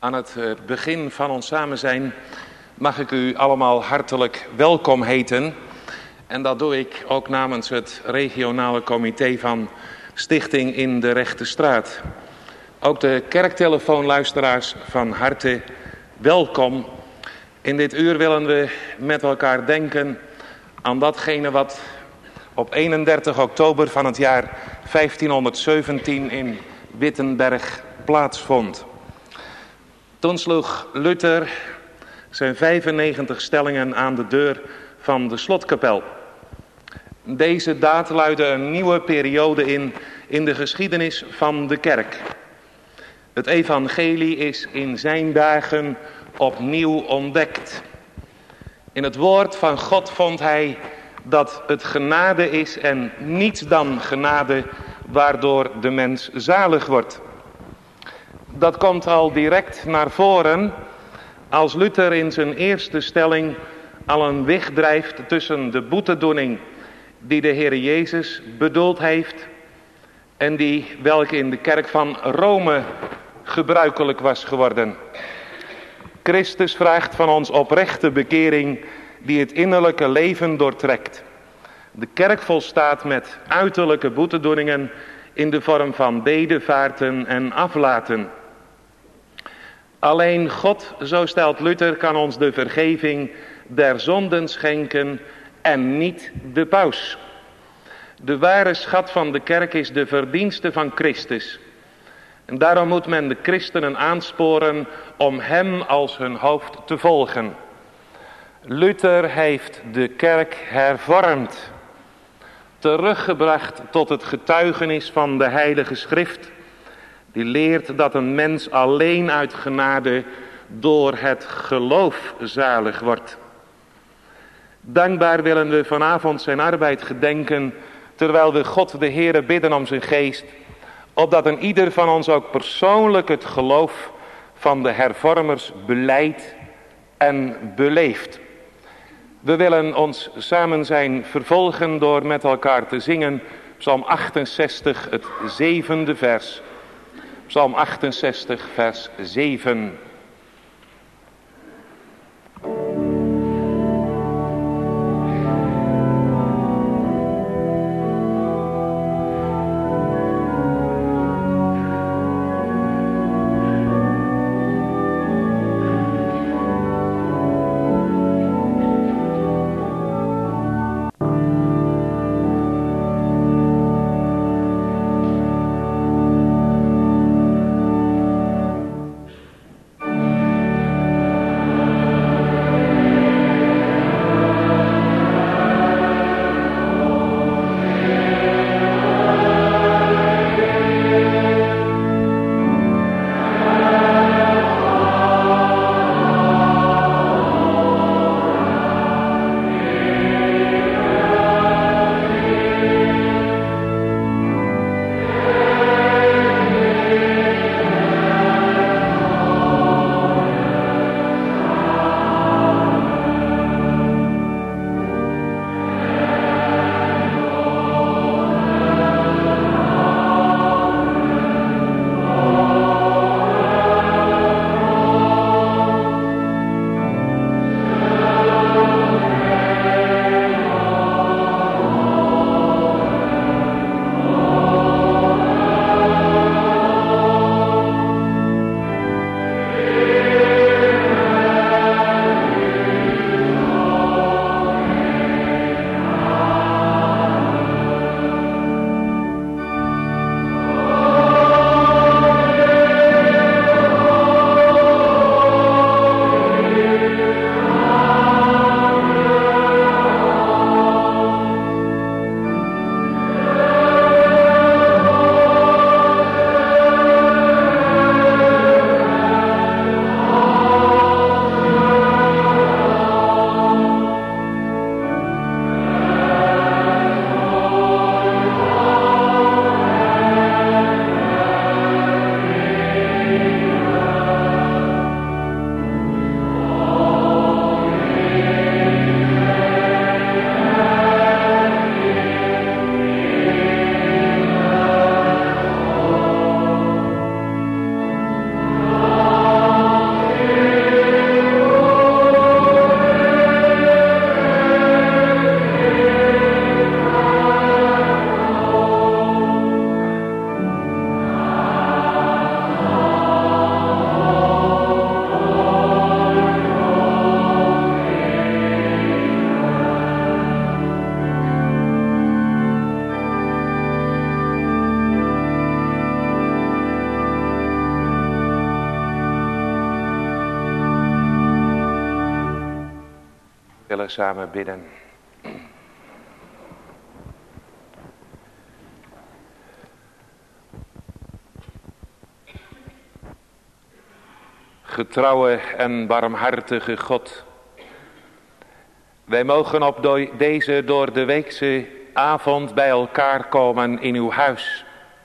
Aan het begin van ons samen zijn mag ik u allemaal hartelijk welkom heten. En dat doe ik ook namens het regionale comité van Stichting in de Rechte Straat. Ook de kerktelefoonluisteraars van harte welkom. In dit uur willen we met elkaar denken aan datgene wat op 31 oktober van het jaar 1517 in Wittenberg plaatsvond. Toen sloeg Luther zijn 95 stellingen aan de deur van de slotkapel. Deze daad luidde een nieuwe periode in de geschiedenis van de kerk. Het evangelie is in zijn dagen opnieuw ontdekt. In het woord van God vond hij dat het genade is en niets dan genade waardoor de mens zalig wordt. Dat komt al direct naar voren als Luther in zijn eerste stelling al een weg drijft tussen de boetedoening die de Heer Jezus bedoeld heeft en die welke in de kerk van Rome gebruikelijk was geworden. Christus vraagt van ons oprechte bekering die het innerlijke leven doortrekt. De kerk volstaat met uiterlijke boetedoeningen in de vorm van bedevaarten en aflaten. Alleen God, zo stelt Luther, kan ons de vergeving der zonden schenken en niet de paus. De ware schat van de kerk is de verdienste van Christus. En daarom moet men de christenen aansporen om hem als hun hoofd te volgen. Luther heeft de kerk hervormd, teruggebracht tot het getuigenis van de Heilige Schrift, die leert dat een mens alleen uit genade door het geloof zalig wordt. Dankbaar willen we vanavond zijn arbeid gedenken, terwijl we God de Heere bidden om zijn geest, opdat een ieder van ons ook persoonlijk het geloof van de hervormers belijdt en beleeft. We willen ons samen zijn vervolgen door met elkaar te zingen Psalm 68, het 7e vers. Psalm 68, vers 7. We willen samen bidden. Getrouwe en barmhartige God, wij mogen op deze door de weekse avond bij elkaar komen in uw huis.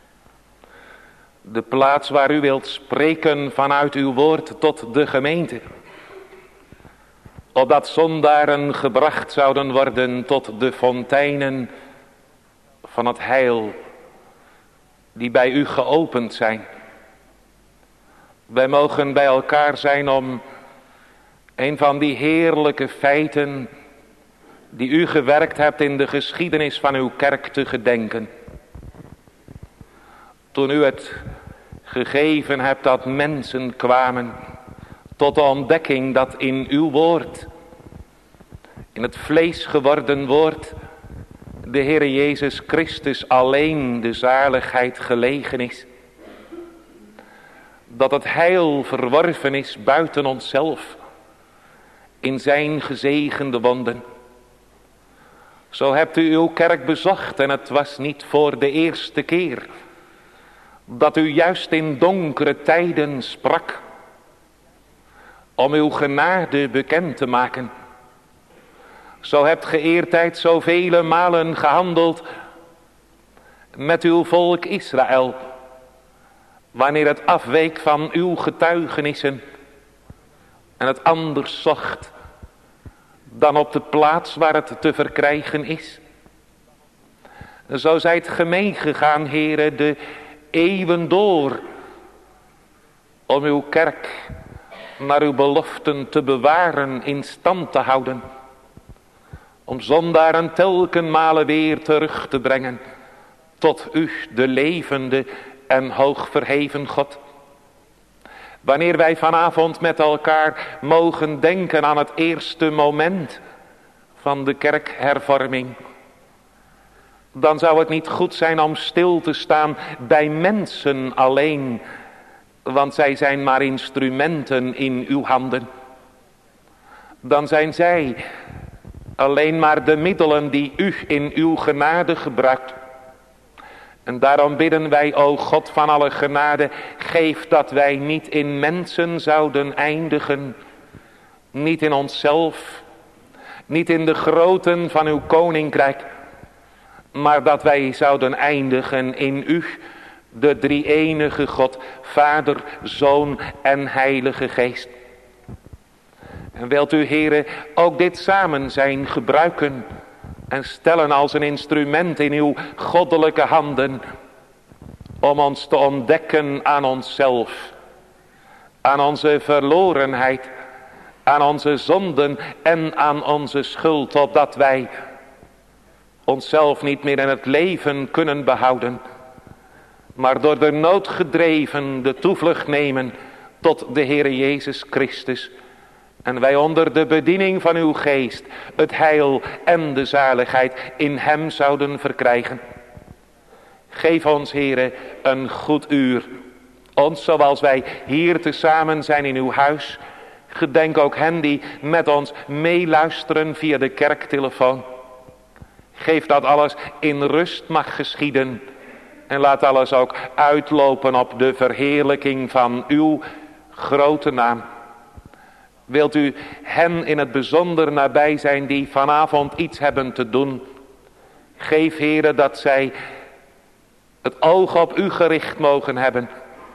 De plaats waar u wilt spreken vanuit uw woord tot de gemeente. Opdat zondaren gebracht zouden worden tot de fonteinen van het heil die bij u geopend zijn. Wij mogen bij elkaar zijn om een van die heerlijke feiten die u gewerkt hebt in de geschiedenis van uw kerk te gedenken. Toen u het gegeven hebt dat mensen kwamen tot de ontdekking dat in uw woord, in het vlees geworden woord, de Heere Jezus Christus alleen de zaligheid gelegen is. Dat het heil verworven is buiten onszelf, in zijn gezegende wonden. Zo hebt u uw kerk bezocht en het was niet voor de eerste keer dat u juist in donkere tijden sprak om uw genade bekend te maken. Zo hebt ge eertijds zoveel malen gehandeld met uw volk Israël, wanneer het afweek van uw getuigenissen en het anders zocht dan op de plaats waar het te verkrijgen is. Zo zijt ge meegegaan, Heere, de eeuwen door, om uw kerk naar uw beloften te bewaren, in stand te houden, om zondaren telkenmale weer terug te brengen tot u, de levende en hoogverheven God. Wanneer wij vanavond met elkaar mogen denken aan het eerste moment van de kerkhervorming, dan zou het niet goed zijn om stil te staan bij mensen alleen, want zij zijn maar instrumenten in uw handen. Dan zijn zij alleen maar de middelen die u in uw genade gebruikt. En daarom bidden wij, o God van alle genade, geef dat wij niet in mensen zouden eindigen, niet in onszelf, niet in de grooten van uw koninkrijk, maar dat wij zouden eindigen in u, de drie-enige God, Vader, Zoon en Heilige Geest. En wilt u, Heere, ook dit samen zijn gebruiken en stellen als een instrument in uw goddelijke handen, om ons te ontdekken aan onszelf, aan onze verlorenheid, aan onze zonden en aan onze schuld, opdat wij onszelf niet meer in het leven kunnen behouden, maar door de nood gedreven de toevlucht nemen tot de Heere Jezus Christus. En wij onder de bediening van uw geest het heil en de zaligheid in hem zouden verkrijgen. Geef ons, Heere, een goed uur. Ons zoals wij hier tezamen zijn in uw huis. Gedenk ook hen die met ons meeluisteren via de kerktelefoon. Geef dat alles in rust mag geschieden. En laat alles ook uitlopen op de verheerlijking van uw grote naam. Wilt u hen in het bijzonder nabij zijn die vanavond iets hebben te doen. Geef, Heere, dat zij het oog op u gericht mogen hebben.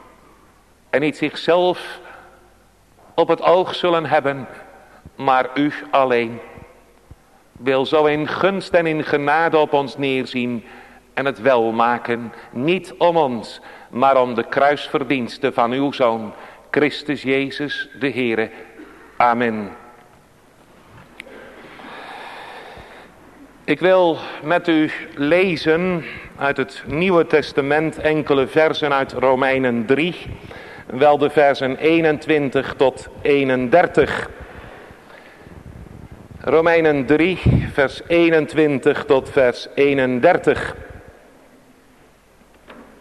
En niet zichzelf op het oog zullen hebben, maar u alleen. Wil zo in gunst en in genade op ons neerzien en het welmaken. Niet om ons, maar om de kruisverdiensten van uw Zoon, Christus Jezus de Heere. Amen. Ik wil met u lezen uit het Nieuwe Testament enkele versen uit Romeinen 3. Wel de versen 21 tot 31. Romeinen 3, vers 21 tot vers 31.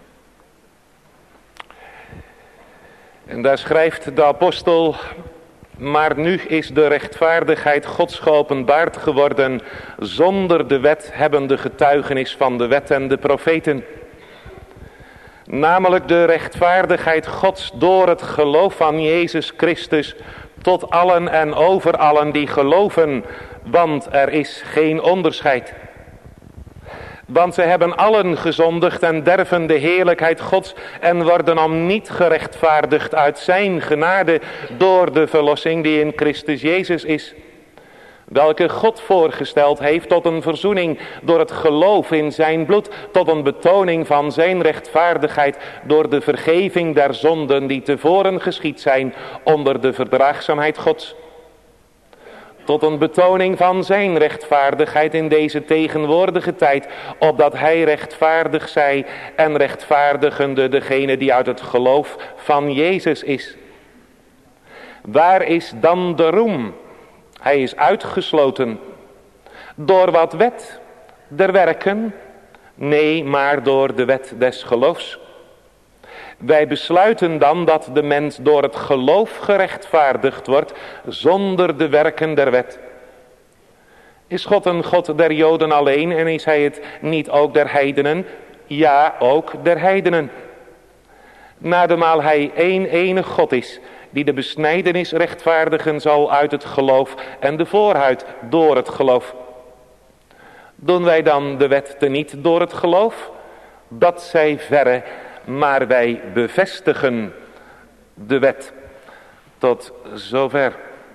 En daar schrijft de apostel Maar nu is de rechtvaardigheid Gods geopenbaard geworden. Zonder de wet hebben de getuigenis van de wet en de profeten. Namelijk de rechtvaardigheid Gods door het geloof van Jezus Christus. Tot allen en over allen die geloven. Want er is geen onderscheid. Want ze hebben allen gezondigd en derven de heerlijkheid Gods en worden om niet gerechtvaardigd uit zijn genade door de verlossing die in Christus Jezus is. Welke God voorgesteld heeft tot een verzoening door het geloof in zijn bloed, tot een betoning van zijn rechtvaardigheid door de vergeving der zonden die tevoren geschied zijn onder de verdraagzaamheid Gods. Tot een betoning van zijn rechtvaardigheid in deze tegenwoordige tijd, opdat hij rechtvaardig zij en rechtvaardigende degene die uit het geloof van Jezus is. Waar is dan de roem? Hij is uitgesloten. Door wat wet? Der werken? Nee, maar door de wet des geloofs. Wij besluiten dan dat de mens door het geloof gerechtvaardigd wordt zonder de werken der wet. Is God een God der Joden alleen en is hij het niet ook der heidenen? Ja, ook der heidenen. Nademaal hij één enig God is, die de besnijdenis rechtvaardigen zal uit het geloof en de voorhuid door het geloof. Doen wij dan de wet teniet door het geloof? Dat zij verre, maar wij bevestigen de wet. Tot zover.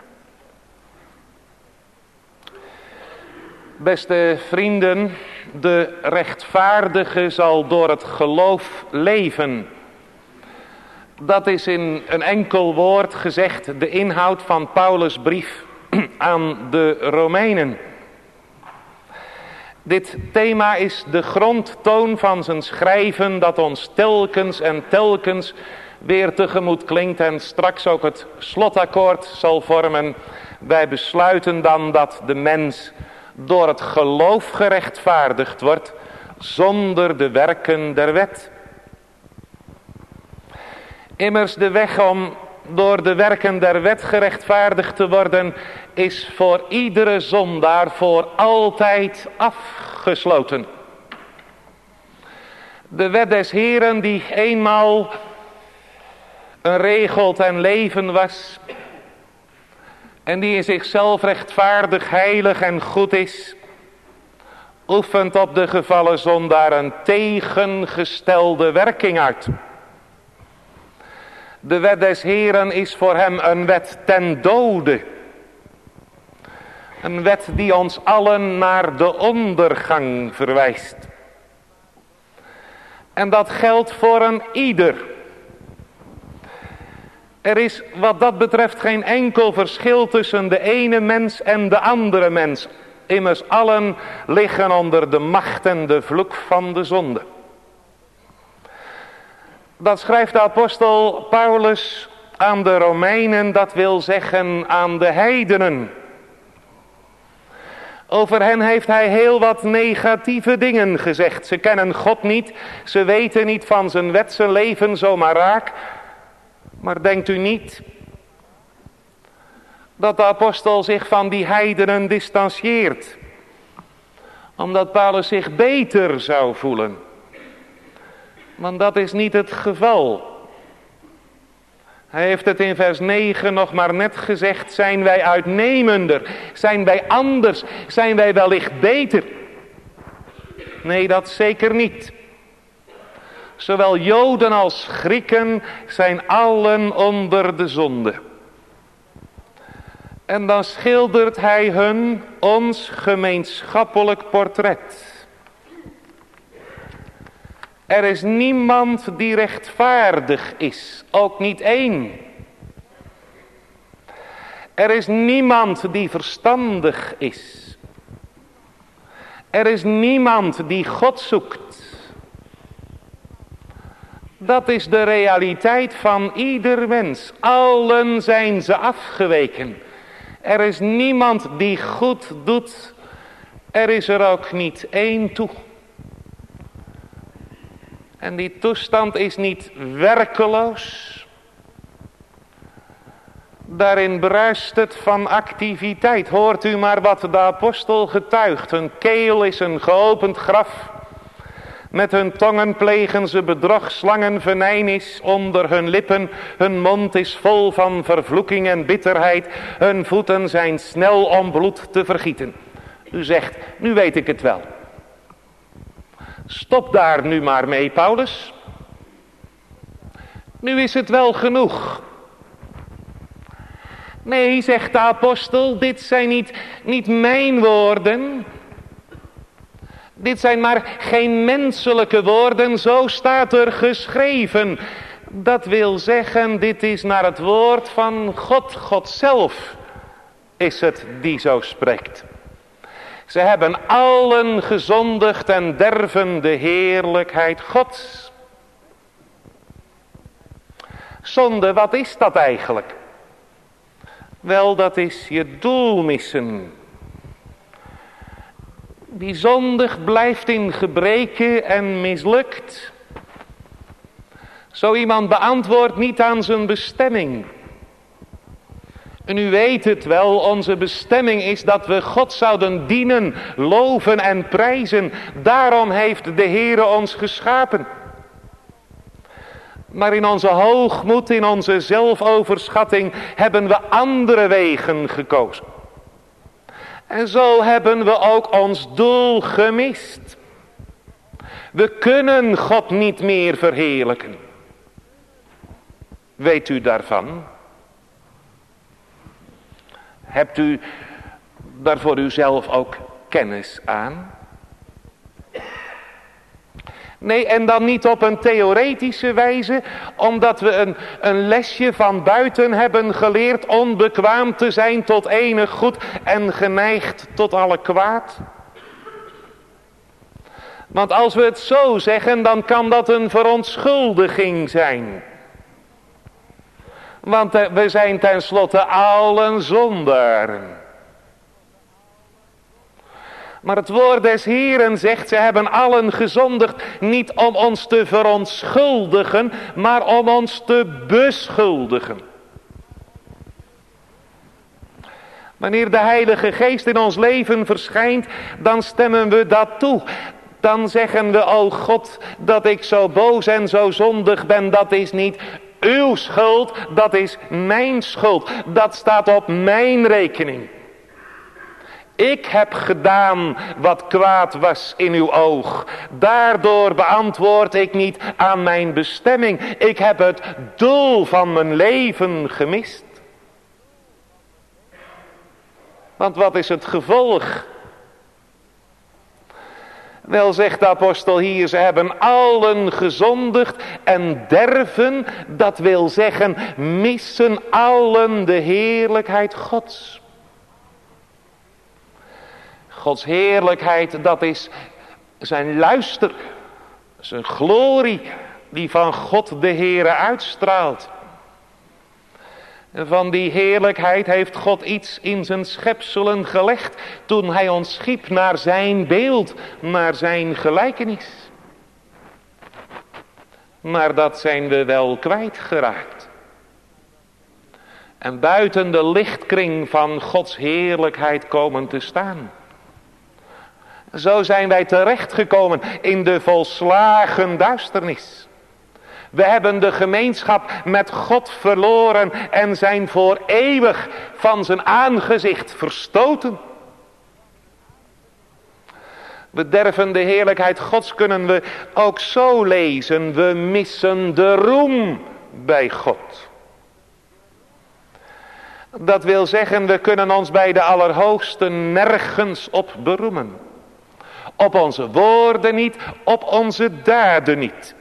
Beste vrienden, de rechtvaardige zal door het geloof leven. Dat is in een enkel woord gezegd de inhoud van Paulus' brief aan de Romeinen. Dit thema is de grondtoon van zijn schrijven dat ons telkens en telkens weer tegemoet klinkt en straks ook het slotakkoord zal vormen. Wij besluiten dan dat de mens door het geloof gerechtvaardigd wordt zonder de werken der wet. Immers de weg om door de werken der wet gerechtvaardigd te worden is voor iedere zondaar voor altijd afgesloten. De wet des Heeren die eenmaal een regel ten leven was en die in zichzelf rechtvaardig, heilig en goed is, oefent op de gevallen zondaar een tegengestelde werking uit. De wet des Heeren is voor hem een wet ten dode. Een wet die ons allen naar de ondergang verwijst. En dat geldt voor een ieder. Er is wat dat betreft geen enkel verschil tussen de ene mens en de andere mens. Immers allen liggen onder de macht en de vloek van de zonde. Dat schrijft de apostel Paulus aan de Romeinen, dat wil zeggen aan de heidenen. Over hen heeft hij heel wat negatieve dingen gezegd. Ze kennen God niet, ze weten niet van zijn wet, ze leven zomaar raak. Maar denkt u niet dat de apostel zich van die heidenen distancieert, omdat Paulus zich beter zou voelen? Want dat is niet het geval. Hij heeft het in vers 9 nog maar net gezegd. Zijn wij uitnemender? Zijn wij anders? Zijn wij wellicht beter? Nee, dat zeker niet. Zowel Joden als Grieken zijn allen onder de zonde. En dan schildert hij hun ons gemeenschappelijk portret. Er is niemand die rechtvaardig is, ook niet één. Er is niemand die verstandig is. Er is niemand die God zoekt. Dat is de realiteit van ieder mens. Allen zijn ze afgeweken. Er is niemand die goed doet. Er is er ook niet één toe. En die toestand is niet werkeloos, Daarin bruist het van activiteit. Hoort u maar wat de apostel getuigt. Hun keel is een geopend graf. Met hun tongen plegen ze bedrog, slangen venijn is onder hun lippen. Hun mond is vol van vervloeking en bitterheid. Hun voeten zijn snel om bloed te vergieten. U zegt, nu weet ik het wel. Stop daar nu maar mee, Paulus. Nu is het wel genoeg. Nee, zegt de apostel, dit zijn niet mijn woorden. Dit zijn maar geen menselijke woorden, zo staat er geschreven. Dat wil zeggen, dit is naar het woord van God. God zelf is het die zo spreekt. Ze hebben allen gezondigd en derven de heerlijkheid Gods. Zonde, wat is dat eigenlijk? Wel, dat is je doel missen. Die zondig blijft in gebreken en mislukt. Zo iemand beantwoordt niet aan zijn bestemming. En u weet het wel, onze bestemming is dat we God zouden dienen, loven en prijzen. Daarom heeft de Heere ons geschapen. Maar in onze hoogmoed, in onze zelfoverschatting hebben we andere wegen gekozen. En zo hebben we ook ons doel gemist. We kunnen God niet meer verheerlijken. Weet u daarvan? Hebt u daar voor uzelf ook kennis aan? Nee, en dan niet op een theoretische wijze, omdat we een lesje van buiten hebben geleerd onbekwaam te zijn tot enig goed en geneigd tot alle kwaad. Want als we het zo zeggen, dan kan dat een verontschuldiging zijn. Want we zijn tenslotte allen zondaren. Maar het woord des Heeren zegt, ze hebben allen gezondigd, niet om ons te verontschuldigen, maar om ons te beschuldigen. Wanneer de Heilige Geest in ons leven verschijnt, dan stemmen we dat toe. Dan zeggen we, o God, dat ik zo boos en zo zondig ben, dat is niet uw schuld, dat is mijn schuld. Dat staat op mijn rekening. Ik heb gedaan wat kwaad was in uw oog. Daardoor beantwoord ik niet aan mijn bestemming. Ik heb het doel van mijn leven gemist. Want wat is het gevolg? Wel, zegt de apostel hier, ze hebben allen gezondigd en derven, dat wil zeggen, missen allen de heerlijkheid Gods. Gods heerlijkheid, dat is zijn luister, zijn glorie, die van God de Heere uitstraalt. En van die heerlijkheid heeft God iets in zijn schepselen gelegd, toen hij ons schiep naar zijn beeld, naar zijn gelijkenis. Maar dat zijn we wel kwijtgeraakt. En buiten de lichtkring van Gods heerlijkheid komen te staan. Zo zijn wij terechtgekomen in de volslagen duisternis. We hebben de gemeenschap met God verloren en zijn voor eeuwig van zijn aangezicht verstoten. We derven de heerlijkheid Gods, kunnen we ook zo lezen. We missen de roem bij God. Dat wil zeggen, we kunnen ons bij de Allerhoogste nergens op beroemen. Op onze woorden niet, op onze daden niet.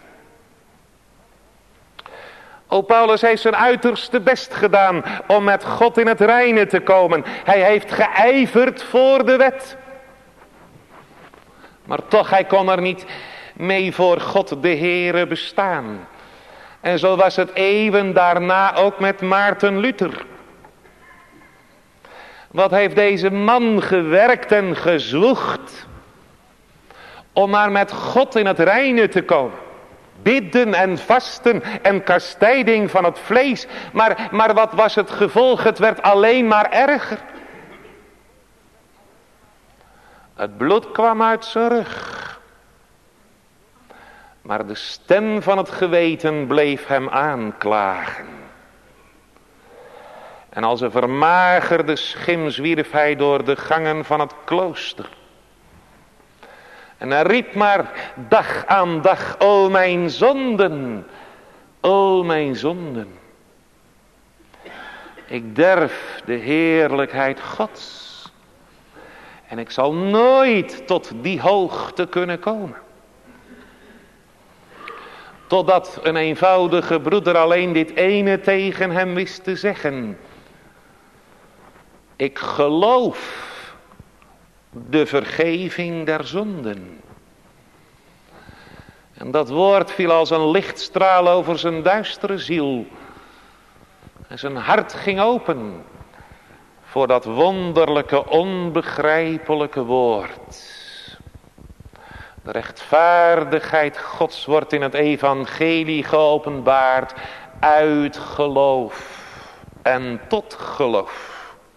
O, Paulus heeft zijn uiterste best gedaan om met God in het reine te komen. Hij heeft geijverd voor de wet. Maar toch, hij kon er niet mee voor God de Heere bestaan. En zo was het eeuwen daarna ook met Maarten Luther. Wat heeft deze man gewerkt en gezwoegd om maar met God in het reine te komen. Bidden en vasten en kastijding van het vlees. Maar wat was het gevolg? Het werd alleen maar erger. Het bloed kwam uit zijn rug. Maar de stem van het geweten bleef hem aanklagen. En als een vermagerde schim zwierf hij door de gangen van het klooster. En hij riep maar dag aan dag, o mijn zonden, o mijn zonden. Ik derf de heerlijkheid Gods. En ik zal nooit tot die hoogte kunnen komen. Totdat een eenvoudige broeder alleen dit ene tegen hem wist te zeggen. Ik geloof de vergeving der zonden. En dat woord viel als een lichtstraal over zijn duistere ziel. En zijn hart ging open voor dat wonderlijke, onbegrijpelijke woord. De rechtvaardigheid Gods wordt in het evangelie geopenbaard uit geloof en tot geloof.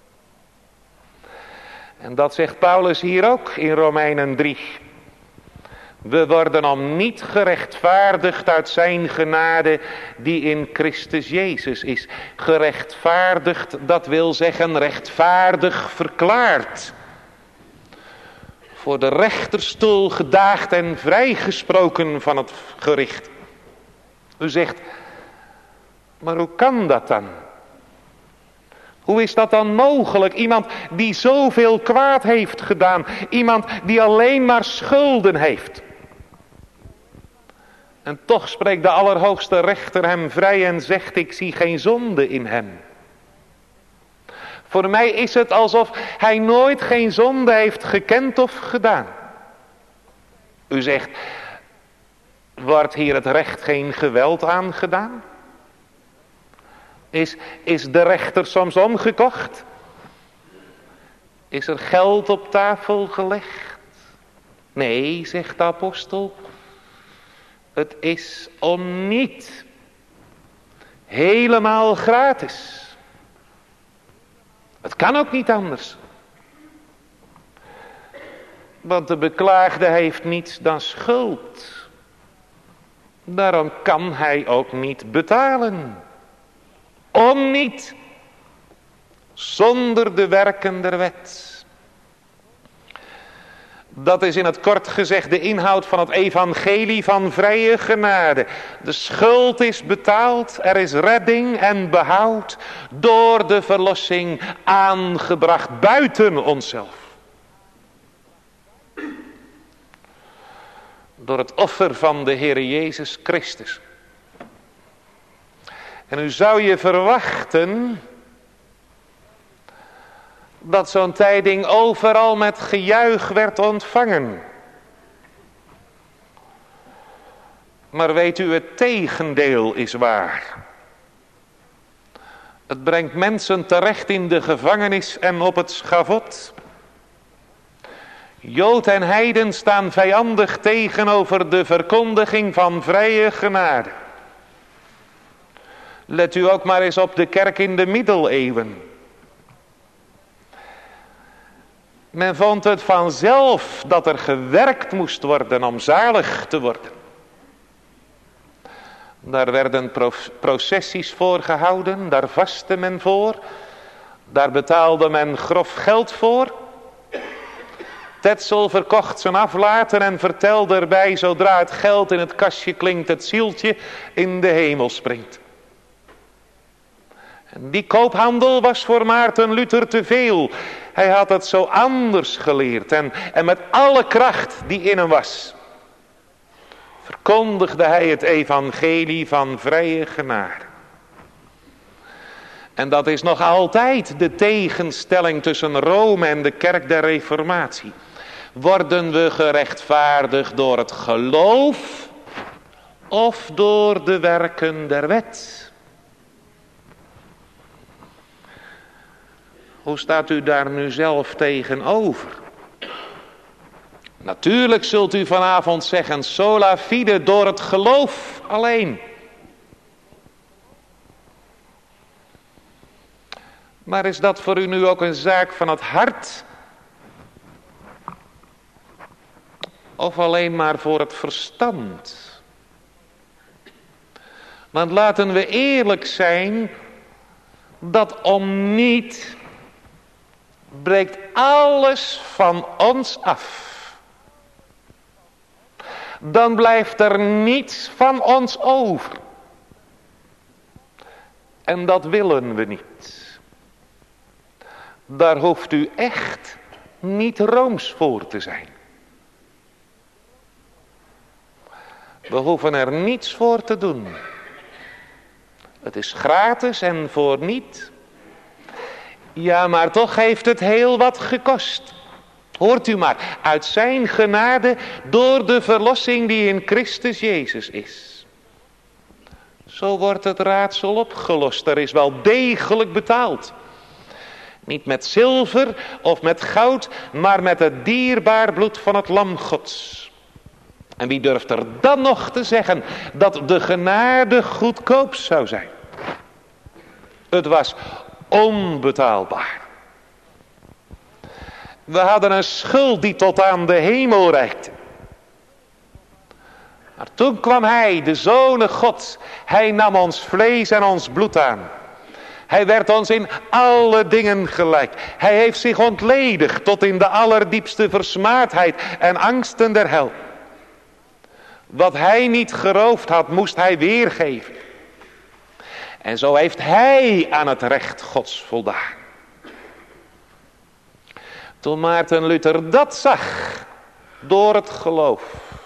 En dat zegt Paulus hier ook in Romeinen 3. We worden om niet gerechtvaardigd uit zijn genade die in Christus Jezus is. Gerechtvaardigd, dat wil zeggen rechtvaardig verklaard. Voor de rechterstoel gedaagd en vrijgesproken van het gericht. U zegt, maar hoe kan dat dan? Hoe is dat dan mogelijk? Iemand die zoveel kwaad heeft gedaan. Iemand die alleen maar schulden heeft. En toch spreekt de Allerhoogste Rechter hem vrij en zegt, ik zie geen zonde in hem. Voor mij is het alsof hij nooit geen zonde heeft gekend of gedaan. U zegt, wordt hier het recht geen geweld aangedaan? Is de rechter soms omgekocht? Is er geld op tafel gelegd? Nee, zegt de apostel. Het is om niet. Helemaal gratis. Het kan ook niet anders. Want de beklaagde heeft niets dan schuld. Daarom kan hij ook niet betalen. Om niet. Zonder de werken der wet. Dat is in het kort gezegd de inhoud van het evangelie van vrije genade. De schuld is betaald, er is redding en behoud door de verlossing aangebracht buiten onszelf. Door het offer van de Heere Jezus Christus. En u zou je verwachten dat zo'n tijding overal met gejuich werd ontvangen. Maar weet u, het tegendeel is waar. Het brengt mensen terecht in de gevangenis en op het schavot. Jood en heiden staan vijandig tegenover de verkondiging van vrije genade. Let u ook maar eens op de kerk in de middeleeuwen. Men vond het vanzelf dat er gewerkt moest worden om zalig te worden. Daar werden processies voor gehouden, daar vastte men voor. Daar betaalde men grof geld voor. Tetzel verkocht zijn aflaten en vertelde erbij, zodra het geld in het kastje klinkt, het zieltje in de hemel springt. En die koophandel was voor Maarten Luther te veel. Hij had het zo anders geleerd en met alle kracht die in hem was, verkondigde hij het evangelie van vrije genade. En dat is nog altijd de tegenstelling tussen Rome en de kerk der Reformatie. Worden we gerechtvaardigd door het geloof of door de werken der wet? Hoe staat u daar nu zelf tegenover? Natuurlijk zult u vanavond zeggen, sola fide, door het geloof alleen. Maar is dat voor u nu ook een zaak van het hart? Of alleen maar voor het verstand? Want laten we eerlijk zijn, dat om niet breekt alles van ons af. Dan blijft er niets van ons over. En dat willen we niet. Daar hoeft u echt niet rooms voor te zijn. We hoeven er niets voor te doen. Het is gratis en voor niet. Ja, maar toch heeft het heel wat gekost. Hoort u maar, uit zijn genade door de verlossing die in Christus Jezus is. Zo wordt het raadsel opgelost. Er is wel degelijk betaald. Niet met zilver of met goud, maar met het dierbaar bloed van het Lam Gods. En wie durft er dan nog te zeggen dat de genade goedkoop zou zijn? Het was onbetaalbaar. We hadden een schuld die tot aan de hemel reikte. Maar toen kwam hij, de Zoon Gods. Hij nam ons vlees en ons bloed aan. Hij werd ons in alle dingen gelijk. Hij heeft zich ontledigd tot in de allerdiepste versmaadheid en angsten der hel. Wat hij niet geroofd had, moest hij weergeven. En zo heeft hij aan het recht Gods voldaan. Toen Maarten Luther dat zag, door het geloof,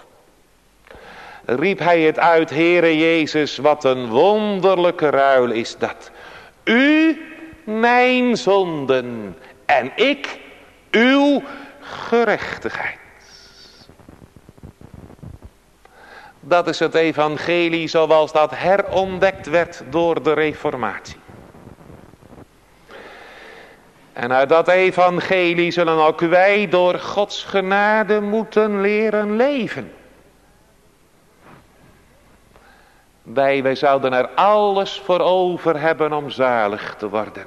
riep hij het uit, Heere Jezus, wat een wonderlijke ruil is dat. U mijn zonden en ik uw gerechtigheid. Dat is het evangelie zoals dat herontdekt werd door de reformatie. En uit dat evangelie zullen ook wij door Gods genade moeten leren leven. Wij zouden er alles voor over hebben om zalig te worden.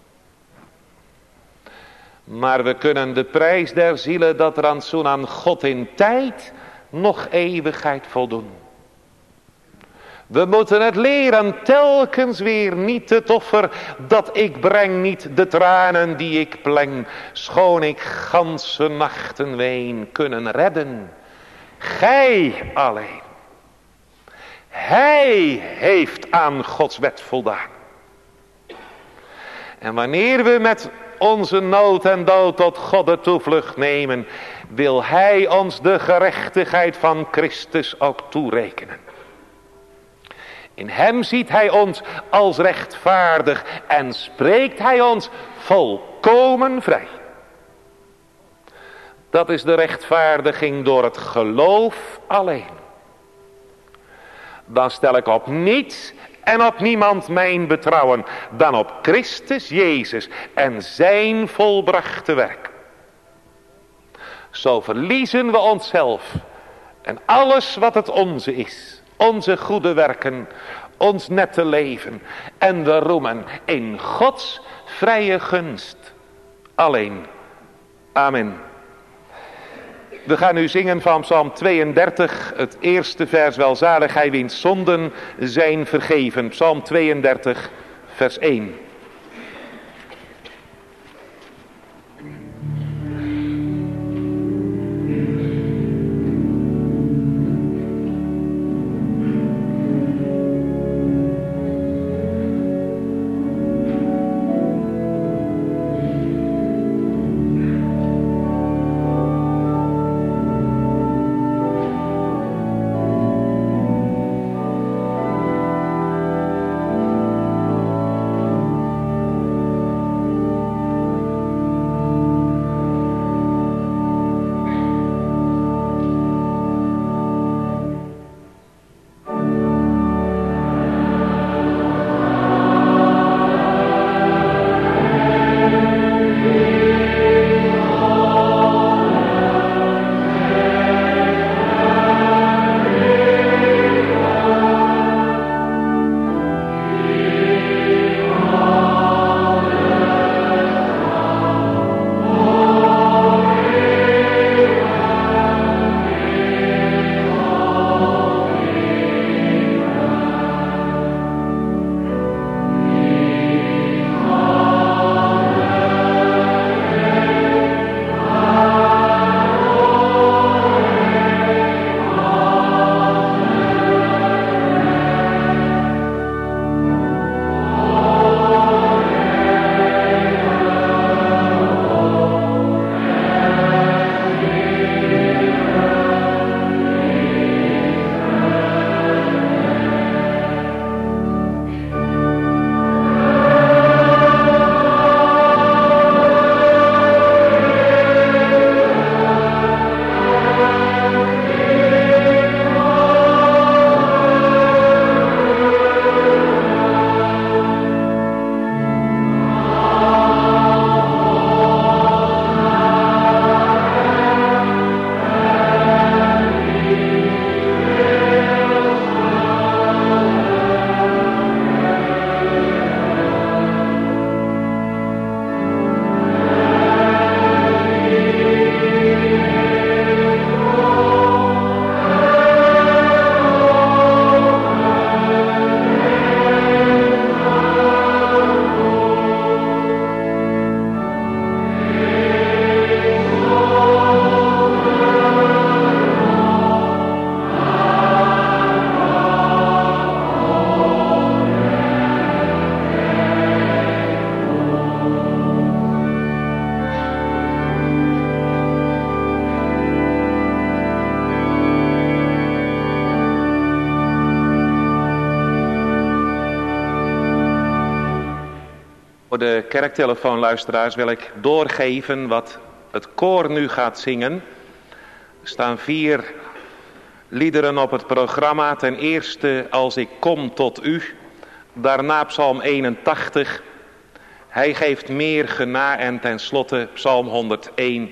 Maar we kunnen de prijs der zielen dat rantsoen aan God in tijd nog eeuwigheid voldoen. We moeten het leren telkens weer, niet het offer dat ik breng, niet de tranen die ik pleng, schoon ik ganse nachten ween, kunnen redden. Gij alleen. Hij heeft aan Gods wet voldaan. En wanneer we met onze nood en dood tot God de toevlucht nemen, wil hij ons de gerechtigheid van Christus ook toerekenen. In hem ziet hij ons als rechtvaardig en spreekt hij ons volkomen vrij. Dat is de rechtvaardiging door het geloof alleen. Dan stel ik op niets en op niemand mijn betrouwen dan op Christus Jezus en zijn volbrachte werk. Zo verliezen we onszelf en alles wat het onze is. Onze goede werken, ons nette leven. En we roemen in Gods vrije gunst. Alleen. Amen. We gaan nu zingen van Psalm 32, het eerste vers. Welzalig hij wiens zonden zijn vergeven. Psalm 32, vers 1. Voor de kerktelefoonluisteraars wil ik doorgeven wat het koor nu gaat zingen. Er staan 4 liederen op het programma. Ten eerste Als ik kom tot u. Daarna Psalm 81. Hij geeft meer gena en tenslotte Psalm 101.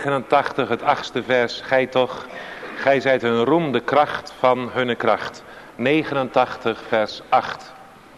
89, het 8e vers. Gij zijt een roem de kracht van hunne kracht. 89 vers 8.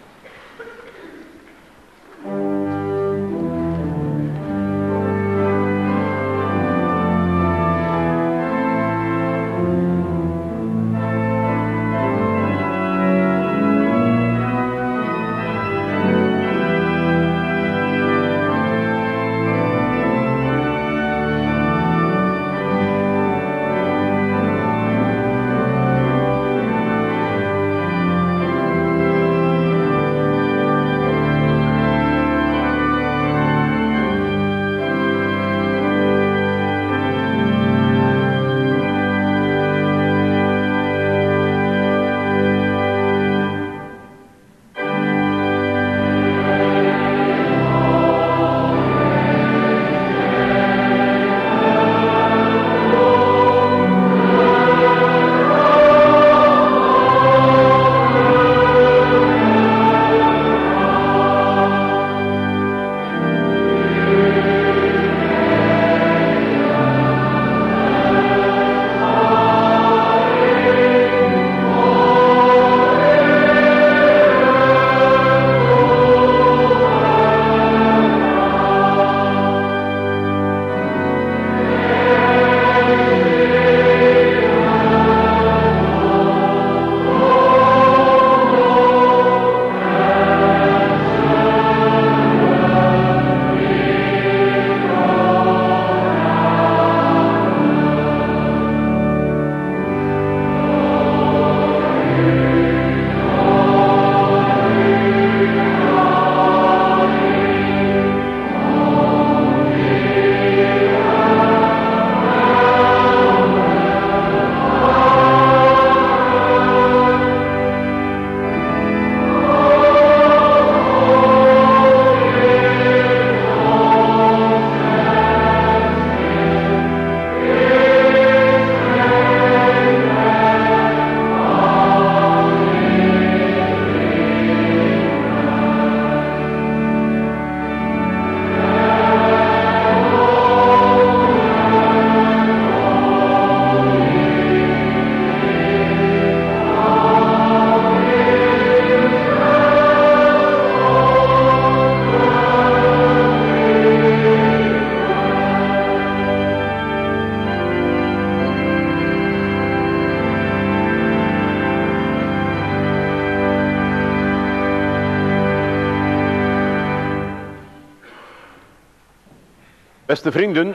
Beste vrienden,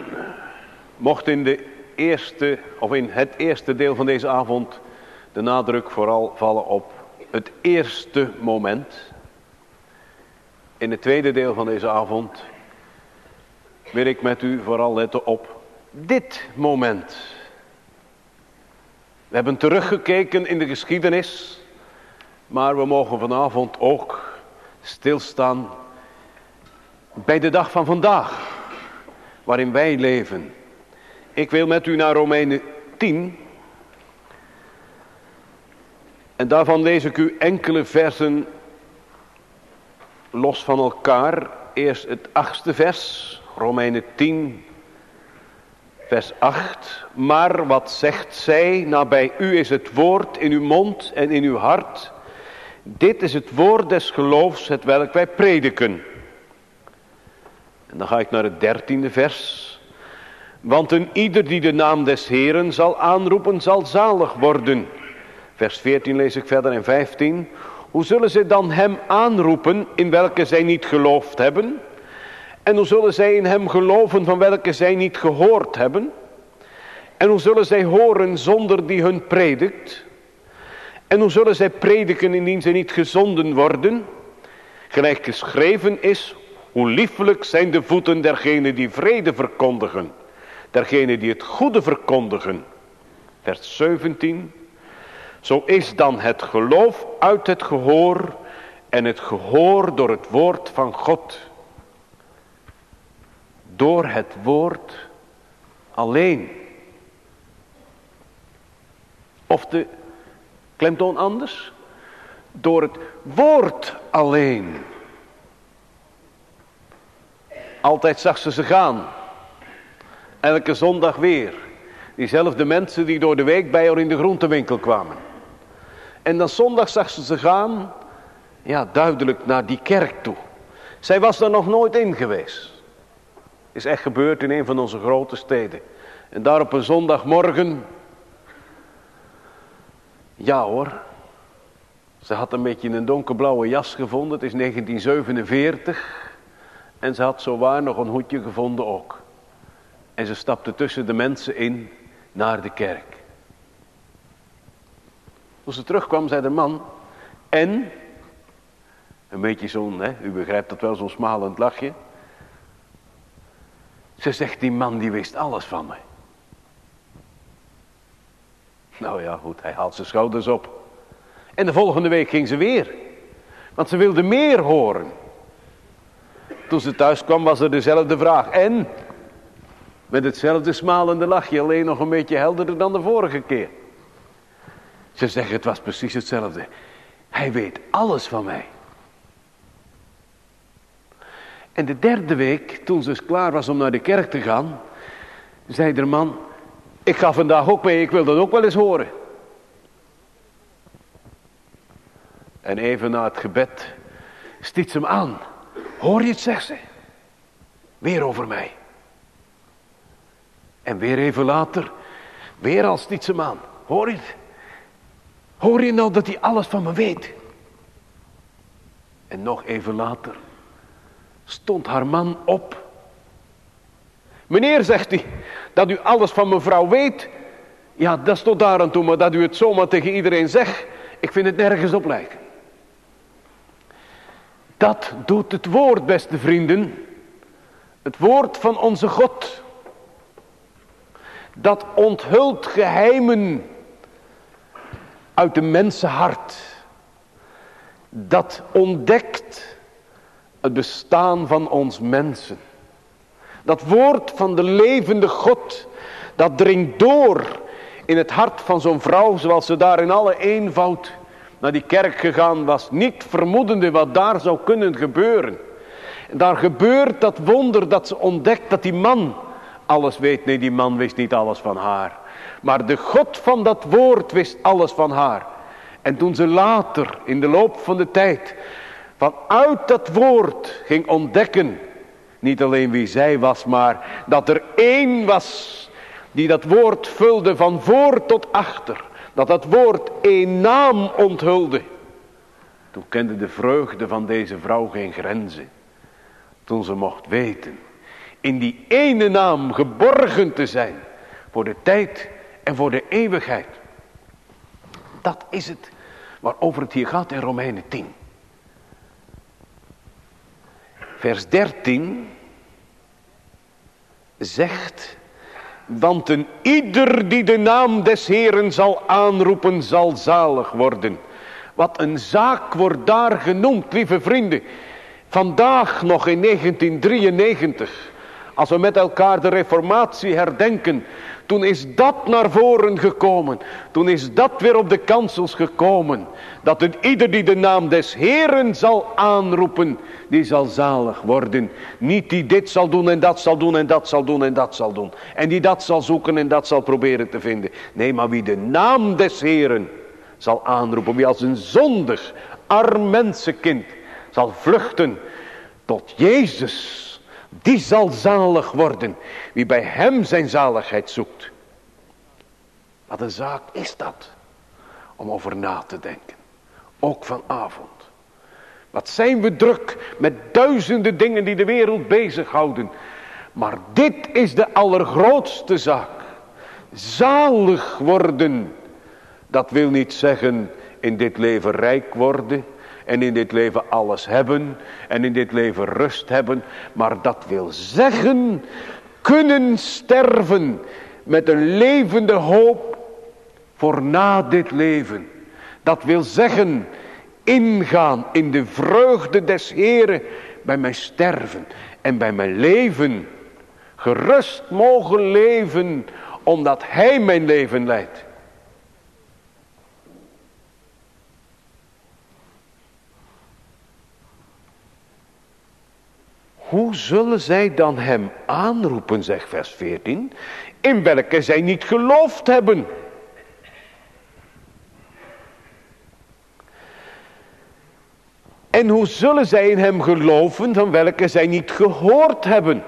mocht in het eerste deel van deze avond de nadruk vooral vallen op het eerste moment. In het tweede deel van deze avond wil ik met u vooral letten op dit moment. We hebben teruggekeken in de geschiedenis, maar we mogen vanavond ook stilstaan bij de dag van vandaag, waarin wij leven. Ik wil met u naar Romeinen 10. En daarvan lees ik u enkele versen los van elkaar. Eerst het 8e vers, Romeinen 10, vers 8. Maar wat zegt zij? Nabij u is het woord in uw mond en in uw hart. Dit is het woord des geloofs, hetwelk wij prediken. En dan ga ik naar het 13e vers. Want een ieder die de naam des Heeren zal aanroepen, zal zalig worden. Vers 14 lees ik verder en 15. Hoe zullen zij dan hem aanroepen, in welke zij niet geloofd hebben? En hoe zullen zij in hem geloven, van welke zij niet gehoord hebben? En hoe zullen zij horen, zonder die hun predikt? En hoe zullen zij prediken, indien zij niet gezonden worden? Gelijk geschreven is, hoe liefelijk zijn de voeten dergenen die vrede verkondigen, dergenen die het goede verkondigen. Vers 17. Zo is dan het geloof uit het gehoor en het gehoor door het woord van God. Door het woord alleen. Of de klemtoon anders? Door het woord alleen. Altijd zag ze gaan. Elke zondag weer. Diezelfde mensen die door de week bij haar in de groentewinkel kwamen. En dan zondag zag ze gaan, ja, duidelijk naar die kerk toe. Zij was daar nog nooit in geweest. Is echt gebeurd in een van onze grote steden. En daar op een zondagmorgen, ja hoor, ze had een beetje een donkerblauwe jas gevonden. Het is 1947. En ze had zowaar nog een hoedje gevonden ook. En ze stapte tussen de mensen in naar de kerk. Toen ze terugkwam zei de man, en, een beetje zo'n, u begrijpt dat wel, zo'n smalend lachje. Ze zegt, die man die wist alles van me. Nou ja, goed, hij haalt zijn schouders op. En de volgende week ging ze weer. Want ze wilde meer horen. Toen ze thuis kwam was er dezelfde vraag. En? Met hetzelfde smalende lachje, alleen nog een beetje helderder dan de vorige keer. Ze zegt, het was precies hetzelfde. Hij weet alles van mij. En de derde week, toen ze klaar was om naar de kerk te gaan, zei de man, ik ga vandaag ook mee, ik wil dat ook wel eens horen. En even na het gebed stiet ze hem aan. Hoor je het, zegt ze. Weer over mij. En weer even later, weer al stiet ze hem aan. Hoor je het? Hoor je nou dat hij alles van me weet? En nog even later stond haar man op. Meneer, zegt hij, dat u alles van mevrouw weet, ja, dat stond daar aan toe, maar dat u het zomaar tegen iedereen zegt, ik vind het nergens op lijken. Dat doet het woord, beste vrienden. Het woord van onze God. Dat onthult geheimen uit de mensenhart. Dat ontdekt het bestaan van ons mensen. Dat woord van de levende God, dat dringt door in het hart van zo'n vrouw, zoals ze daar in alle eenvoud naar die kerk gegaan was, niet vermoedende wat daar zou kunnen gebeuren. En daar gebeurt dat wonder dat ze ontdekt dat die man alles weet. Nee, die man wist niet alles van haar. Maar de God van dat woord wist alles van haar. En toen ze later in de loop van de tijd vanuit dat woord ging ontdekken, niet alleen wie zij was, maar dat er één was die dat woord vulde van voor tot achter. Dat dat woord één naam onthulde. Toen kende de vreugde van deze vrouw geen grenzen. Toen ze mocht weten in die ene naam geborgen te zijn voor de tijd en voor de eeuwigheid. Dat is het waarover het hier gaat in Romeinen 10. Vers 13 zegt, want een ieder die de naam des Heeren zal aanroepen, zal zalig worden. Wat een zaak wordt daar genoemd, lieve vrienden. Vandaag nog in 1993, als we met elkaar de Reformatie herdenken, toen is dat naar voren gekomen. Toen is dat weer op de kansels gekomen. Dat een ieder die de naam des Heeren zal aanroepen, die zal zalig worden. Niet die dit zal doen en dat zal doen en dat zal doen en dat zal doen. En die dat zal zoeken en dat zal proberen te vinden. Nee, maar wie de naam des Heeren zal aanroepen. Wie als een zondig, arm mensenkind zal vluchten tot Jezus. Die zal zalig worden. Wie bij hem zijn zaligheid zoekt. Wat een zaak is dat. Om over na te denken. Ook vanavond. Wat zijn we druk met duizenden dingen die de wereld bezighouden. Maar dit is de allergrootste zaak. Zalig worden. Dat wil niet zeggen in dit leven rijk worden. En in dit leven alles hebben. En in dit leven rust hebben. Maar dat wil zeggen kunnen sterven met een levende hoop voor na dit leven. Dat wil zeggen ingaan in de vreugde des Heeren bij mijn sterven en bij mijn leven. Gerust mogen leven omdat Hij mijn leven leidt. Hoe zullen zij dan hem aanroepen, zegt vers 14, in welke zij niet geloofd hebben? En hoe zullen zij in hem geloven, van welke zij niet gehoord hebben?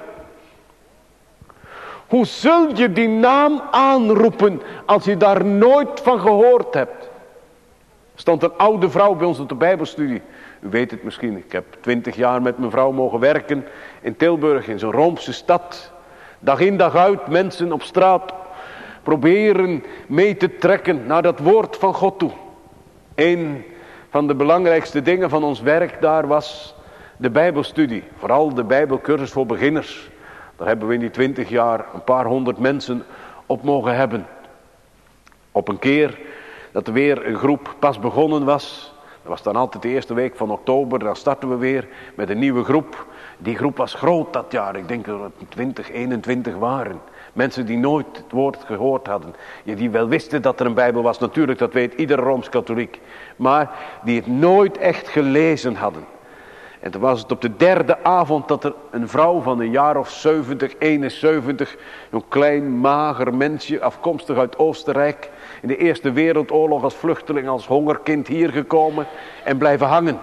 Hoe zul je die naam aanroepen, als je daar nooit van gehoord hebt? Er stond een oude vrouw bij ons op de Bijbelstudie. U weet het misschien, ik heb 20 jaar met mijn vrouw mogen werken in Tilburg, in zo'n Roomse stad. Dag in dag uit mensen op straat proberen mee te trekken naar dat woord van God toe. Een van de belangrijkste dingen van ons werk daar was de Bijbelstudie. Vooral de Bijbelcursus voor beginners. Daar hebben we in die 20 jaar een paar honderd mensen op mogen hebben. Op een keer dat er weer een groep pas begonnen was. Dat was dan altijd de eerste week van oktober. Dan starten we weer met een nieuwe groep. Die groep was groot dat jaar. Ik denk dat er 20, 21 waren. Mensen die nooit het woord gehoord hadden. Die wel wisten dat er een Bijbel was. Natuurlijk, dat weet iedere Rooms-Katholiek. Maar die het nooit echt gelezen hadden. En toen was het op de derde avond dat er een vrouw van een jaar of 70, 71... een klein mager mensje, afkomstig uit Oostenrijk... in de Eerste Wereldoorlog als vluchteling, als hongerkind hier gekomen... en blijven hangen.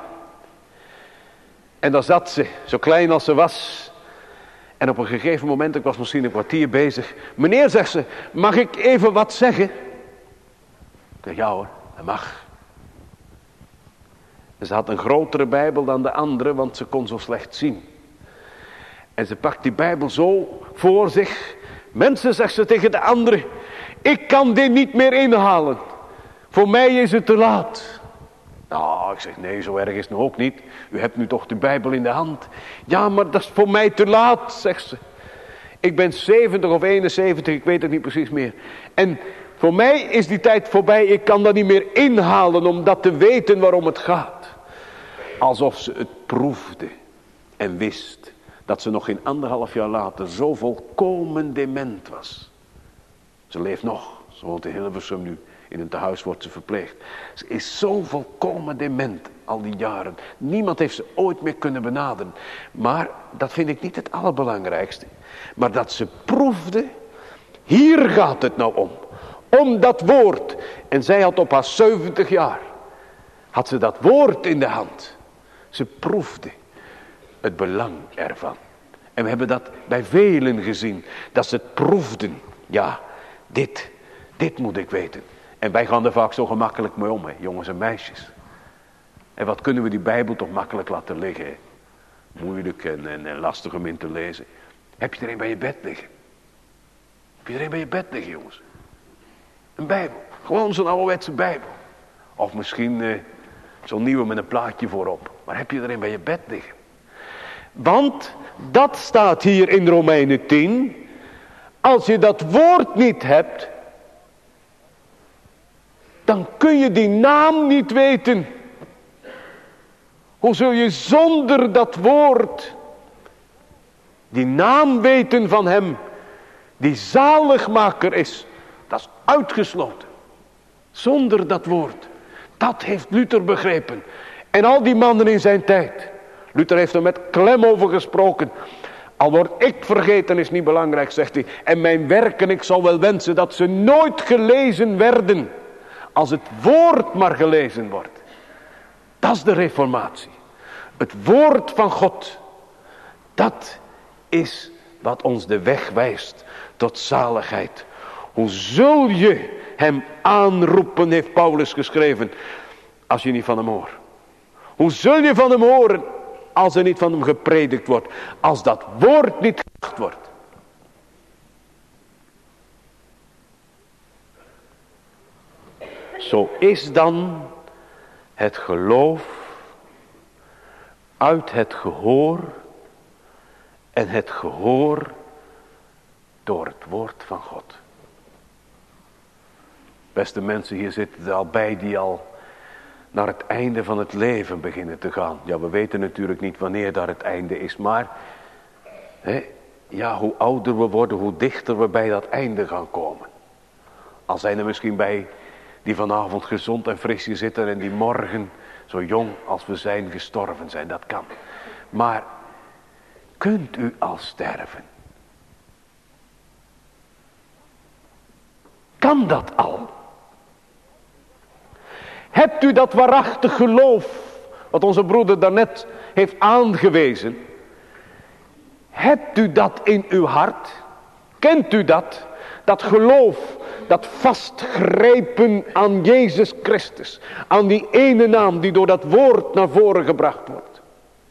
En daar zat ze, zo klein als ze was... En op een gegeven moment, ik was misschien een kwartier bezig... Meneer, zegt ze, mag ik even wat zeggen? Ik zeg, ja hoor, dat mag. En ze had een grotere Bijbel dan de andere, want ze kon zo slecht zien. En ze pakt die Bijbel zo voor zich. Mensen, zegt ze tegen de anderen... ik kan dit niet meer inhalen. Voor mij is het te laat. Nou, ik zeg, nee, zo erg is het nog ook niet. U hebt nu toch de Bijbel in de hand. Ja, maar dat is voor mij te laat, zegt ze. Ik ben 70 of 71, ik weet het niet precies meer. En voor mij is die tijd voorbij. Ik kan dat niet meer inhalen om dat te weten waarom het gaat. Alsof ze het proefde en wist dat ze nog geen 1,5 jaar later zo volkomen dement was. Ze leeft nog, ze woont in Hilversum nu. In een tehuis wordt ze verpleegd. Ze is zo volkomen dement al die jaren. Niemand heeft ze ooit meer kunnen benaderen. Maar dat vind ik niet het allerbelangrijkste. Maar dat ze proefde. Hier gaat het nou om. Om dat woord. En zij had op haar 70 jaar. Had ze dat woord in de hand. Ze proefde het belang ervan. En we hebben dat bij velen gezien. Dat ze het proefden. Ja, dit moet ik weten. En wij gaan er vaak zo gemakkelijk mee om, hè, jongens en meisjes. En wat kunnen we die Bijbel toch makkelijk laten liggen, hè? Moeilijk en lastig om in te lezen. Heb je er een bij je bed liggen? Heb je er een bij je bed liggen, jongens? Een Bijbel. Gewoon zo'n ouderwetse Bijbel. Of misschien zo'n nieuwe met een plaatje voorop. Maar heb je er een bij je bed liggen? Want dat staat hier in Romeinen 10. Als je dat woord niet hebt, dan kun je die naam niet weten. Hoe zul je zonder dat woord die naam weten van hem die zaligmaker is? Dat is uitgesloten. Zonder dat woord. Dat heeft Luther begrepen. En al die mannen in zijn tijd. Luther heeft er met klem over gesproken. Al word ik vergeten is niet belangrijk, zegt hij. En mijn werken, ik zal wel wensen dat ze nooit gelezen werden. Als het woord maar gelezen wordt. Dat is de reformatie. Het woord van God. Dat is wat ons de weg wijst tot zaligheid. Hoe zul je hem aanroepen, heeft Paulus geschreven, als je niet van hem hoort. Hoe zul je van hem horen als er niet van hem gepredikt wordt. Als dat woord niet gebracht wordt. Zo is dan het geloof uit het gehoor en het gehoor door het woord van God. Beste mensen, hier zitten er al bij die al naar het einde van het leven beginnen te gaan. Ja, we weten natuurlijk niet wanneer daar het einde is, maar hoe ouder we worden, hoe dichter we bij dat einde gaan komen. Al zijn er misschien bij die vanavond gezond en fris hier zitten en die morgen zo jong als we zijn gestorven zijn, dat kan. Maar Kunt u al sterven? Kan dat al? Hebt u dat waarachtig geloof, wat onze broeder daarnet heeft aangewezen? Hebt u dat in uw hart? Kent u dat? Dat geloof, dat vastgrijpen aan Jezus Christus. Aan die ene naam die door dat woord naar voren gebracht wordt.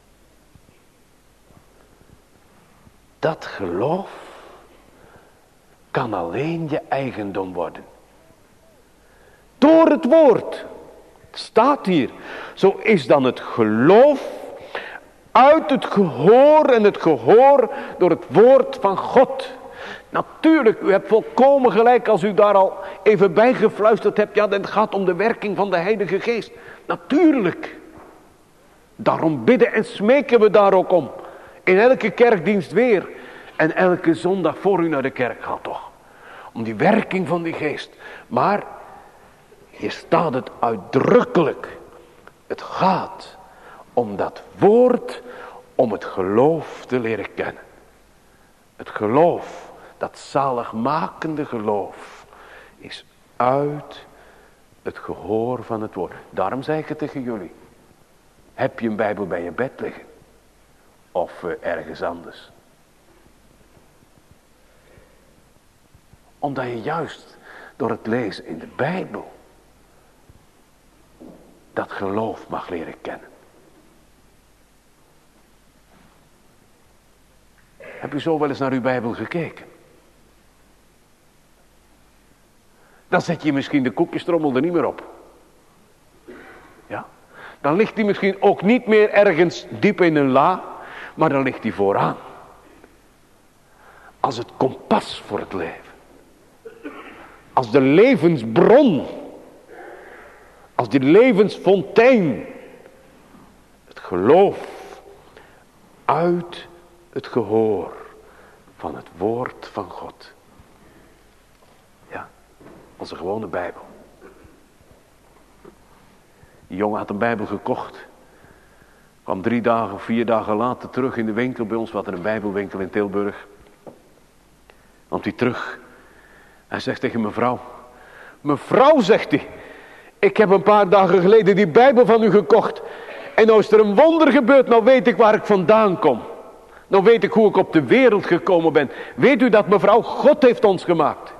Dat geloof kan alleen je eigendom worden. Door het woord. Het staat hier. Zo is dan het geloof uit het gehoor en het gehoor door het woord van God. Natuurlijk, u hebt volkomen gelijk als u daar al even bij gefluisterd hebt. Ja, het gaat om de werking van de Heilige Geest. Natuurlijk. Daarom bidden en smeken we daar ook om. In elke kerkdienst weer. En elke zondag voor u naar de kerk gaat toch. Om die werking van die geest. Maar hier staat het uitdrukkelijk. Het gaat om dat woord, om het geloof te leren kennen. Het geloof, dat zaligmakende geloof, is uit het gehoor van het woord. Daarom zeg ik het tegen jullie. Heb je een Bijbel bij je bed liggen? Of ergens anders? Omdat je juist door het lezen in de Bijbel dat geloof mag leren kennen. Heb u zo wel eens naar uw Bijbel gekeken? Dan zet je misschien de koekjestrommel er niet meer op. Ja? Dan ligt die misschien ook niet meer ergens diep in een la, maar dan ligt die vooraan. Als het kompas voor het leven. Als de levensbron. Als die levensfontein. Het geloof uit het gehoor van het woord van God. Ja, onze gewone Bijbel. Die jongen had een Bijbel gekocht. Kwam 3 dagen of 4 dagen later terug in de winkel bij ons. We hadden een Bijbelwinkel in Tilburg. Komt hij terug. Hij zegt tegen mevrouw. Mevrouw, zegt hij. Ik heb een paar dagen geleden die Bijbel van u gekocht. En nou is er een wonder gebeurd. Nou weet ik waar ik vandaan kom. Nou weet ik hoe ik op de wereld gekomen ben. Weet u dat, mevrouw? God heeft ons gemaakt.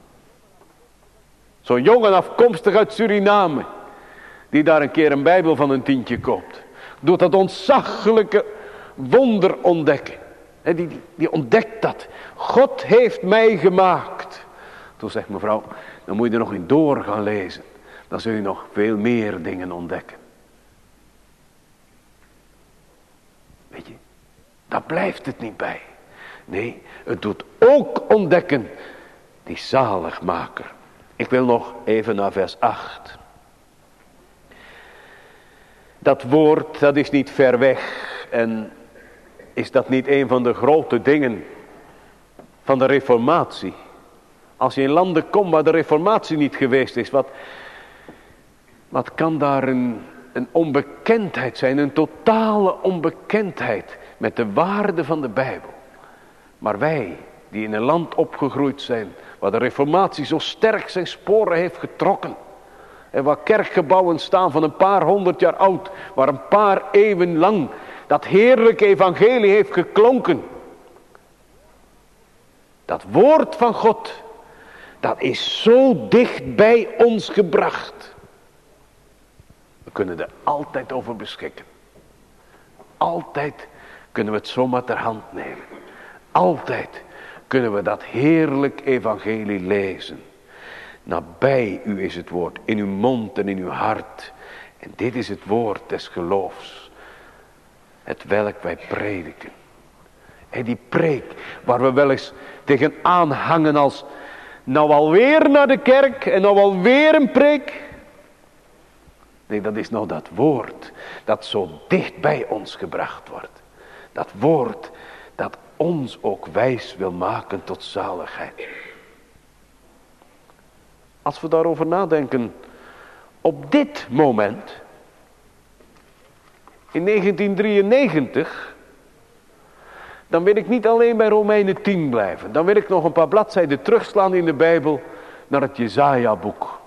Zo'n jongen afkomstig uit Suriname. Die daar een keer een Bijbel van een tientje koopt. Doet dat ontzaglijke wonder ontdekken. Die ontdekt dat. God heeft mij gemaakt. Toen zegt mevrouw, dan moet je er nog in door gaan lezen. Dan zul je nog veel meer dingen ontdekken. Weet je, daar blijft het niet bij. Nee, het doet ook ontdekken die zaligmaker. Ik wil nog even naar vers 8. Dat woord, dat is niet ver weg. En is dat niet een van de grote dingen van de reformatie? Als je in landen komt waar de reformatie niet geweest is. Wat kan daar een onbekendheid zijn. Een totale onbekendheid met de waarde van de Bijbel. Maar wij die in een land opgegroeid zijn. Waar de reformatie zo sterk zijn sporen heeft getrokken. En waar kerkgebouwen staan van een paar 100 jaar oud. Waar een paar eeuwen lang dat heerlijke evangelie heeft geklonken. Dat woord van God. Dat is zo dicht bij ons gebracht. We kunnen er altijd over beschikken. Altijd kunnen we het zomaar ter hand nemen. Altijd kunnen we dat heerlijk evangelie lezen. Nabij u is het woord, in uw mond en in uw hart. En dit is het woord des geloofs. Het welk wij prediken. En die preek waar we wel eens tegenaan hangen als... Nou alweer naar de kerk en nou alweer een preek. Nee, dat is nou dat woord dat zo dicht bij ons gebracht wordt. Dat woord dat ons ook wijs wil maken tot zaligheid. Als we daarover nadenken, op dit moment, in 1993, Dan wil ik niet alleen bij Romeinen 10 blijven. Dan wil ik nog een paar bladzijden terugslaan in de Bijbel naar het Jesaja-boek.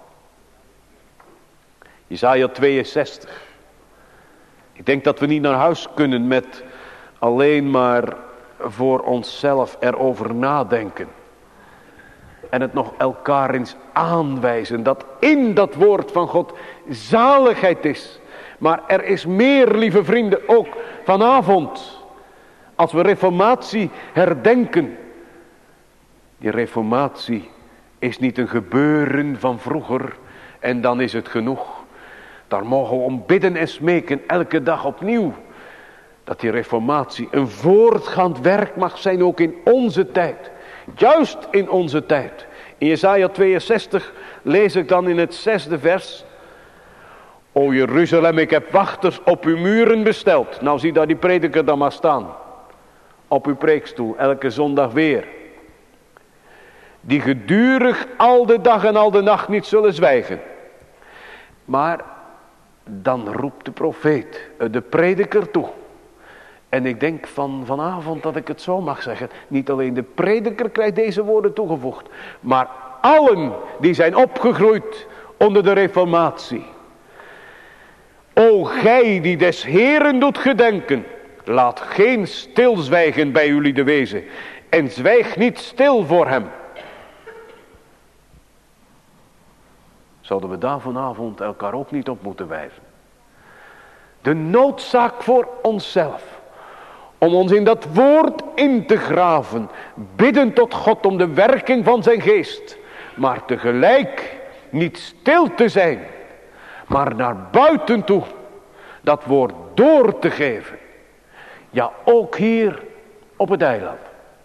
Jesaja 62. Ik denk dat we niet naar huis kunnen met alleen maar voor onszelf erover nadenken. En het nog elkaar eens aanwijzen dat in dat woord van God zaligheid is. Maar er is meer, lieve vrienden, ook vanavond. Als we reformatie herdenken. Die reformatie is niet een gebeuren van vroeger en dan is het genoeg. Daar mogen we om bidden en smeken elke dag opnieuw. Dat die reformatie een voortgaand werk mag zijn ook in onze tijd. Juist in onze tijd. In Jesaja 62 lees ik dan in het 6e vers. O Jeruzalem, ik heb wachters op uw muren besteld. Nou zie daar die prediker dan maar staan. Op uw preekstoel, elke zondag weer. Die gedurig al de dag en al de nacht niet zullen zwijgen. Maar dan roept de profeet, de prediker toe. En ik denk vanavond dat ik het zo mag zeggen. Niet alleen de prediker krijgt deze woorden toegevoegd. Maar allen die zijn opgegroeid onder de reformatie. O gij die des Heeren doet gedenken. Laat geen stilzwijgen bij jullie de wezen. En zwijg niet stil voor hem. Zouden we daar vanavond elkaar ook niet op moeten wijzen. De noodzaak voor onszelf. Om ons in dat woord in te graven. Bidden tot God om de werking van zijn geest. Maar tegelijk niet stil te zijn. Maar naar buiten toe. Dat woord door te geven. Ja, ook hier op het eiland.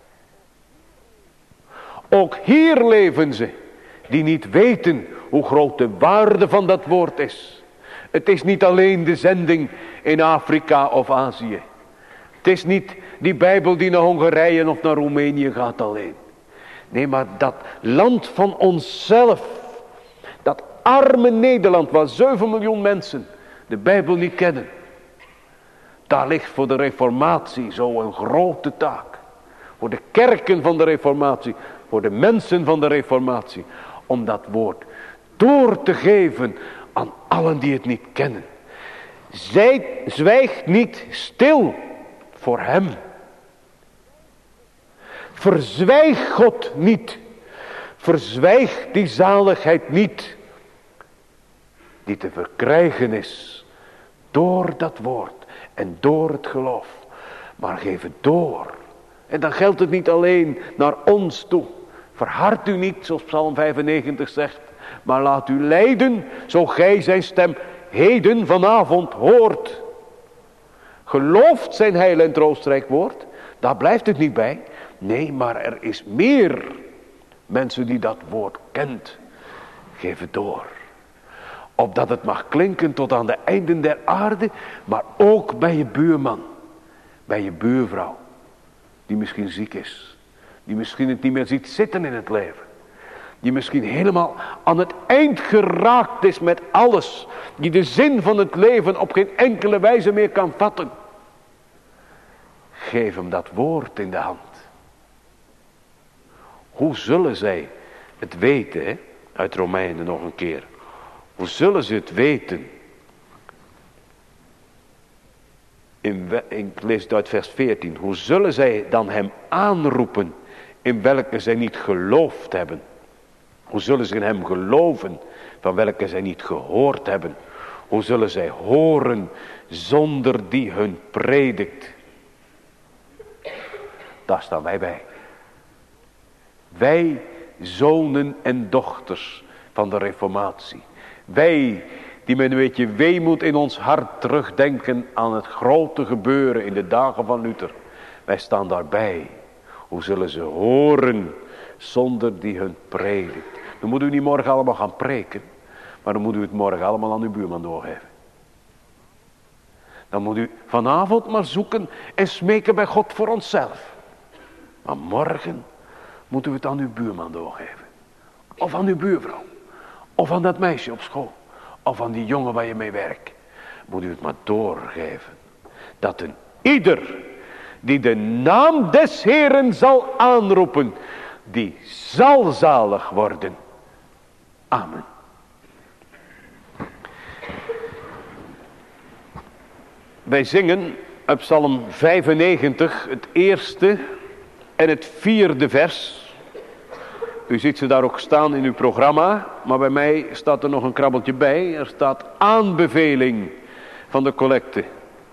Ook hier leven ze. Die niet weten hoe groot de waarde van dat woord is. Het is niet alleen de zending in Afrika of Azië. Het is niet die Bijbel die naar Hongarije of naar Roemenië gaat alleen. Nee, maar dat land van onszelf. Dat arme Nederland waar 7 miljoen mensen de Bijbel niet kennen. Daar ligt voor de reformatie zo'n grote taak. Voor de kerken van de reformatie. Voor de mensen van de reformatie. Om dat woord door te geven aan allen die het niet kennen. Zij zwijgt niet stil voor hem. Verzwijg God niet. Verzwijg die zaligheid niet. Die te verkrijgen is door dat woord en door het geloof. Maar geef het door. En dan geldt het niet alleen naar ons toe. Verhard u niet, zoals Psalm 95 zegt. Maar laat u leiden, zo gij zijn stem heden vanavond hoort. Gelooft zijn heil en troostrijk woord. Daar blijft het niet bij. Nee, maar er is meer mensen die dat woord kent. Geef het door. Opdat het mag klinken tot aan de einden der aarde. Maar ook bij je buurman. Bij je buurvrouw. Die misschien ziek is. Die misschien het niet meer ziet zitten in het leven. Die misschien helemaal aan het eind geraakt is met alles. Die de zin van het leven op geen enkele wijze meer kan vatten. Geef hem dat woord in de hand. Hoe zullen zij het weten, hè? Uit Romeinen nog een keer. Hoe zullen ze het weten? Ik lees het uit vers 14. Hoe zullen zij dan hem aanroepen in welke zij niet geloofd hebben? Hoe zullen ze in hem geloven van welke zij niet gehoord hebben? Hoe zullen zij horen zonder die hun predikt? Daar staan wij bij. Wij zonen en dochters van de reformatie. Wij die met een beetje weemoed in ons hart terugdenken aan het grote gebeuren in de dagen van Luther. Wij staan daarbij. Hoe zullen ze horen zonder die hun predikt? Dan moet u niet morgen allemaal gaan preken. Maar dan moet u het morgen allemaal aan uw buurman doorgeven. Dan moet u vanavond maar zoeken en smeken bij God voor onszelf. Maar morgen moeten we het aan uw buurman doorgeven. Of aan uw buurvrouw. Of aan dat meisje op school. Of aan die jongen waar je mee werkt. Moet u het maar doorgeven. Dat een ieder die de naam des Heeren zal aanroepen, die zal zalig worden. Amen. Wij zingen op Psalm 95 het eerste en het vierde vers. U ziet ze daar ook staan in uw programma, maar bij mij staat er nog een krabbeltje bij. Er staat aanbeveling van de collecte.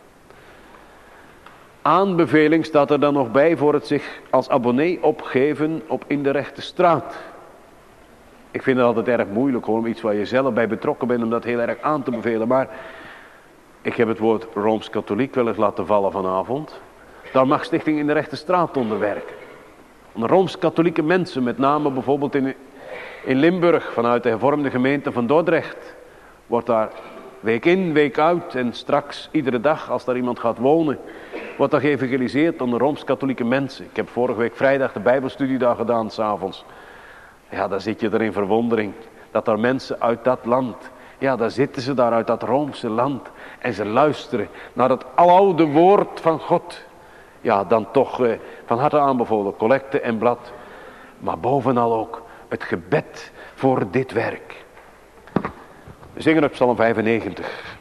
Aanbeveling staat er dan nog bij voor het zich als abonnee opgeven op In de Rechte Straat. Ik vind het altijd erg moeilijk hoor, om iets waar je zelf bij betrokken bent, om dat heel erg aan te bevelen. Maar ik heb het woord Rooms-Katholiek wel eens laten vallen vanavond. Daar mag Stichting In de Rechte Straat onder werken. Onder Rooms-Katholieke mensen, met name bijvoorbeeld in Limburg, vanuit de hervormde gemeente van Dordrecht, wordt daar week in, week uit en straks iedere dag als daar iemand gaat wonen, wordt daar geëvangeliseerd onder Rooms-Katholieke mensen. Ik heb vorige week vrijdag de Bijbelstudie daar gedaan, 's avonds. Ja, daar zit je er in verwondering, dat er mensen uit dat land, ja, daar zitten ze daar uit dat Roomse land en ze luisteren naar het aloude woord van God. Ja, dan toch van harte aanbevolen, collecte en blad. Maar bovenal ook het gebed voor dit werk. We zingen op Psalm 95.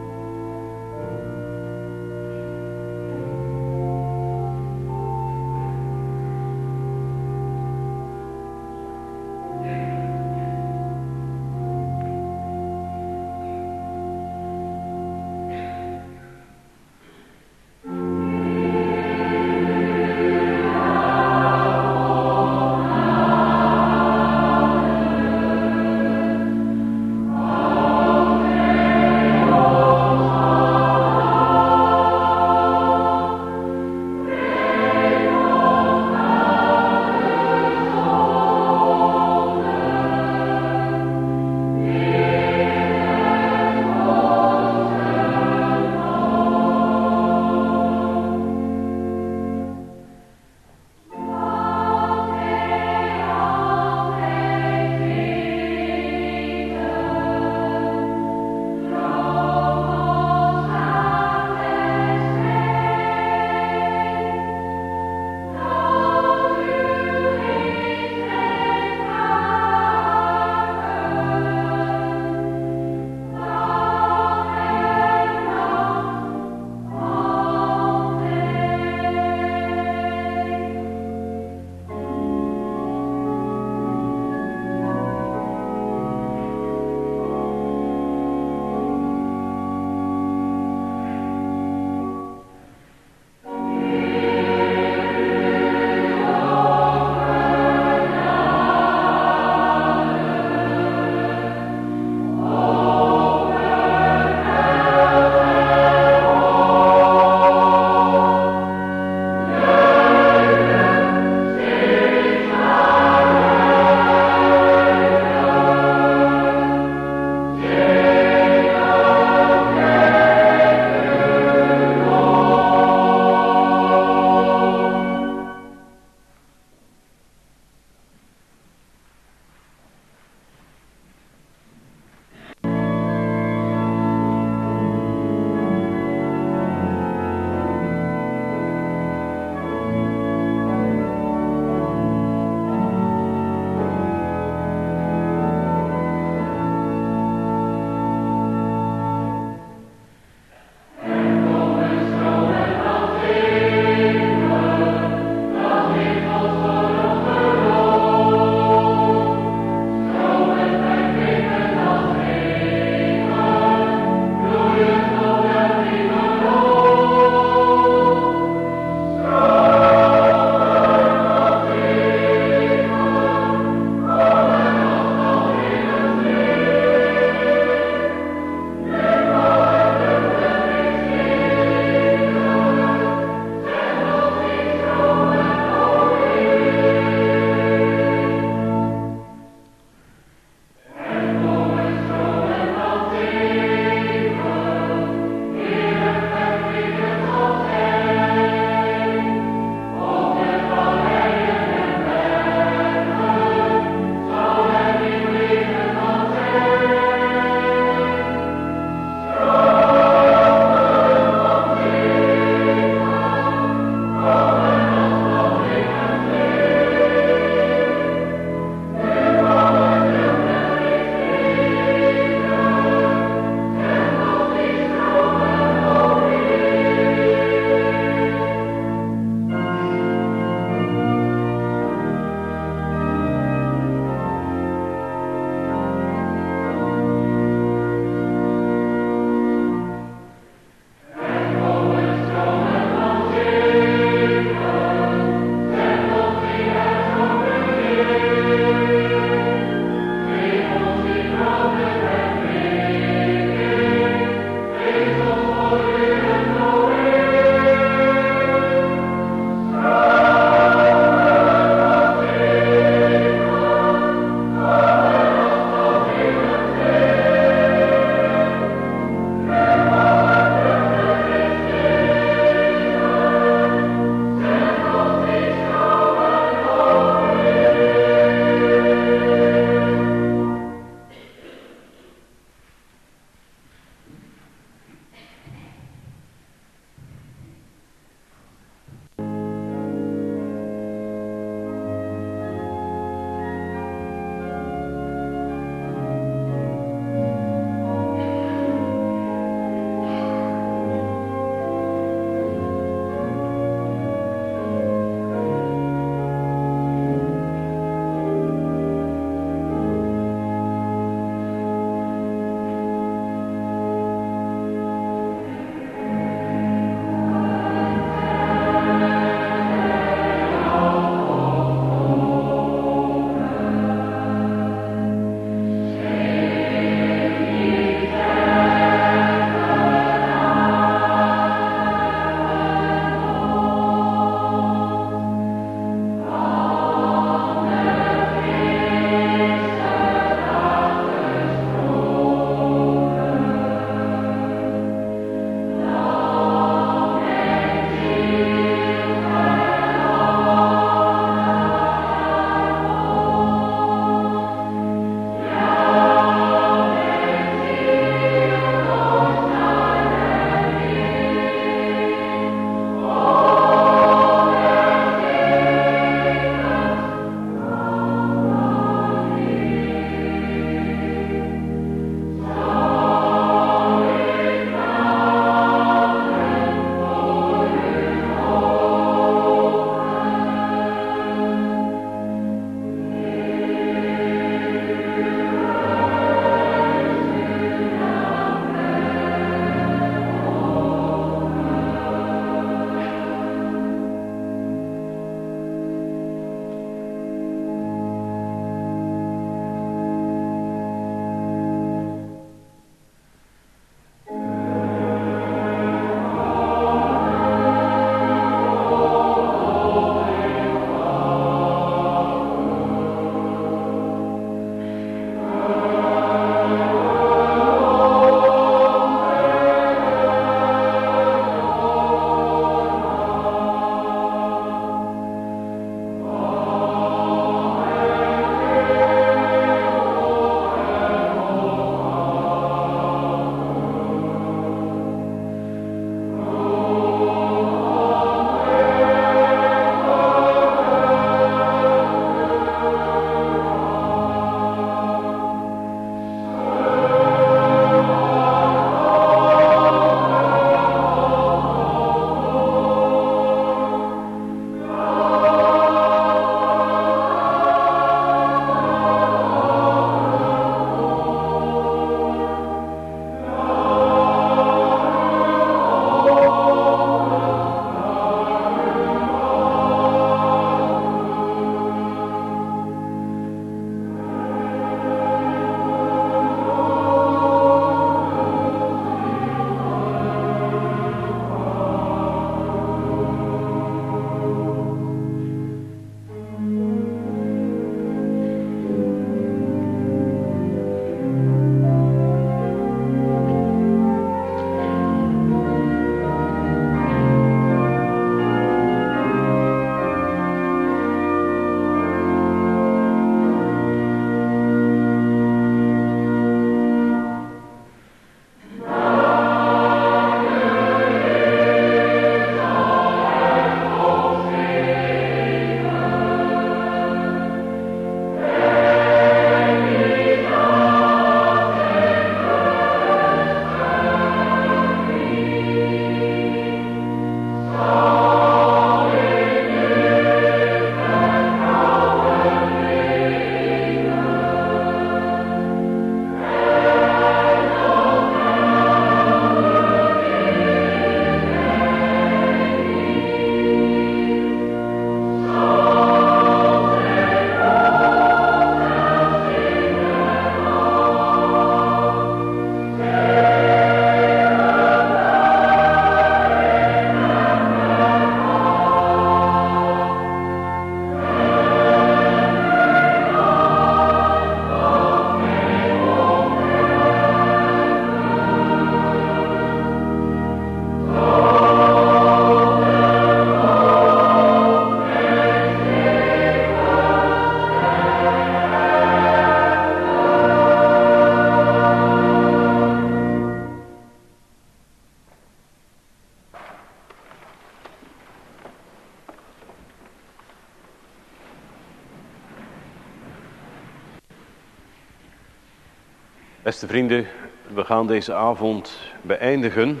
Beste vrienden, we gaan deze avond beëindigen.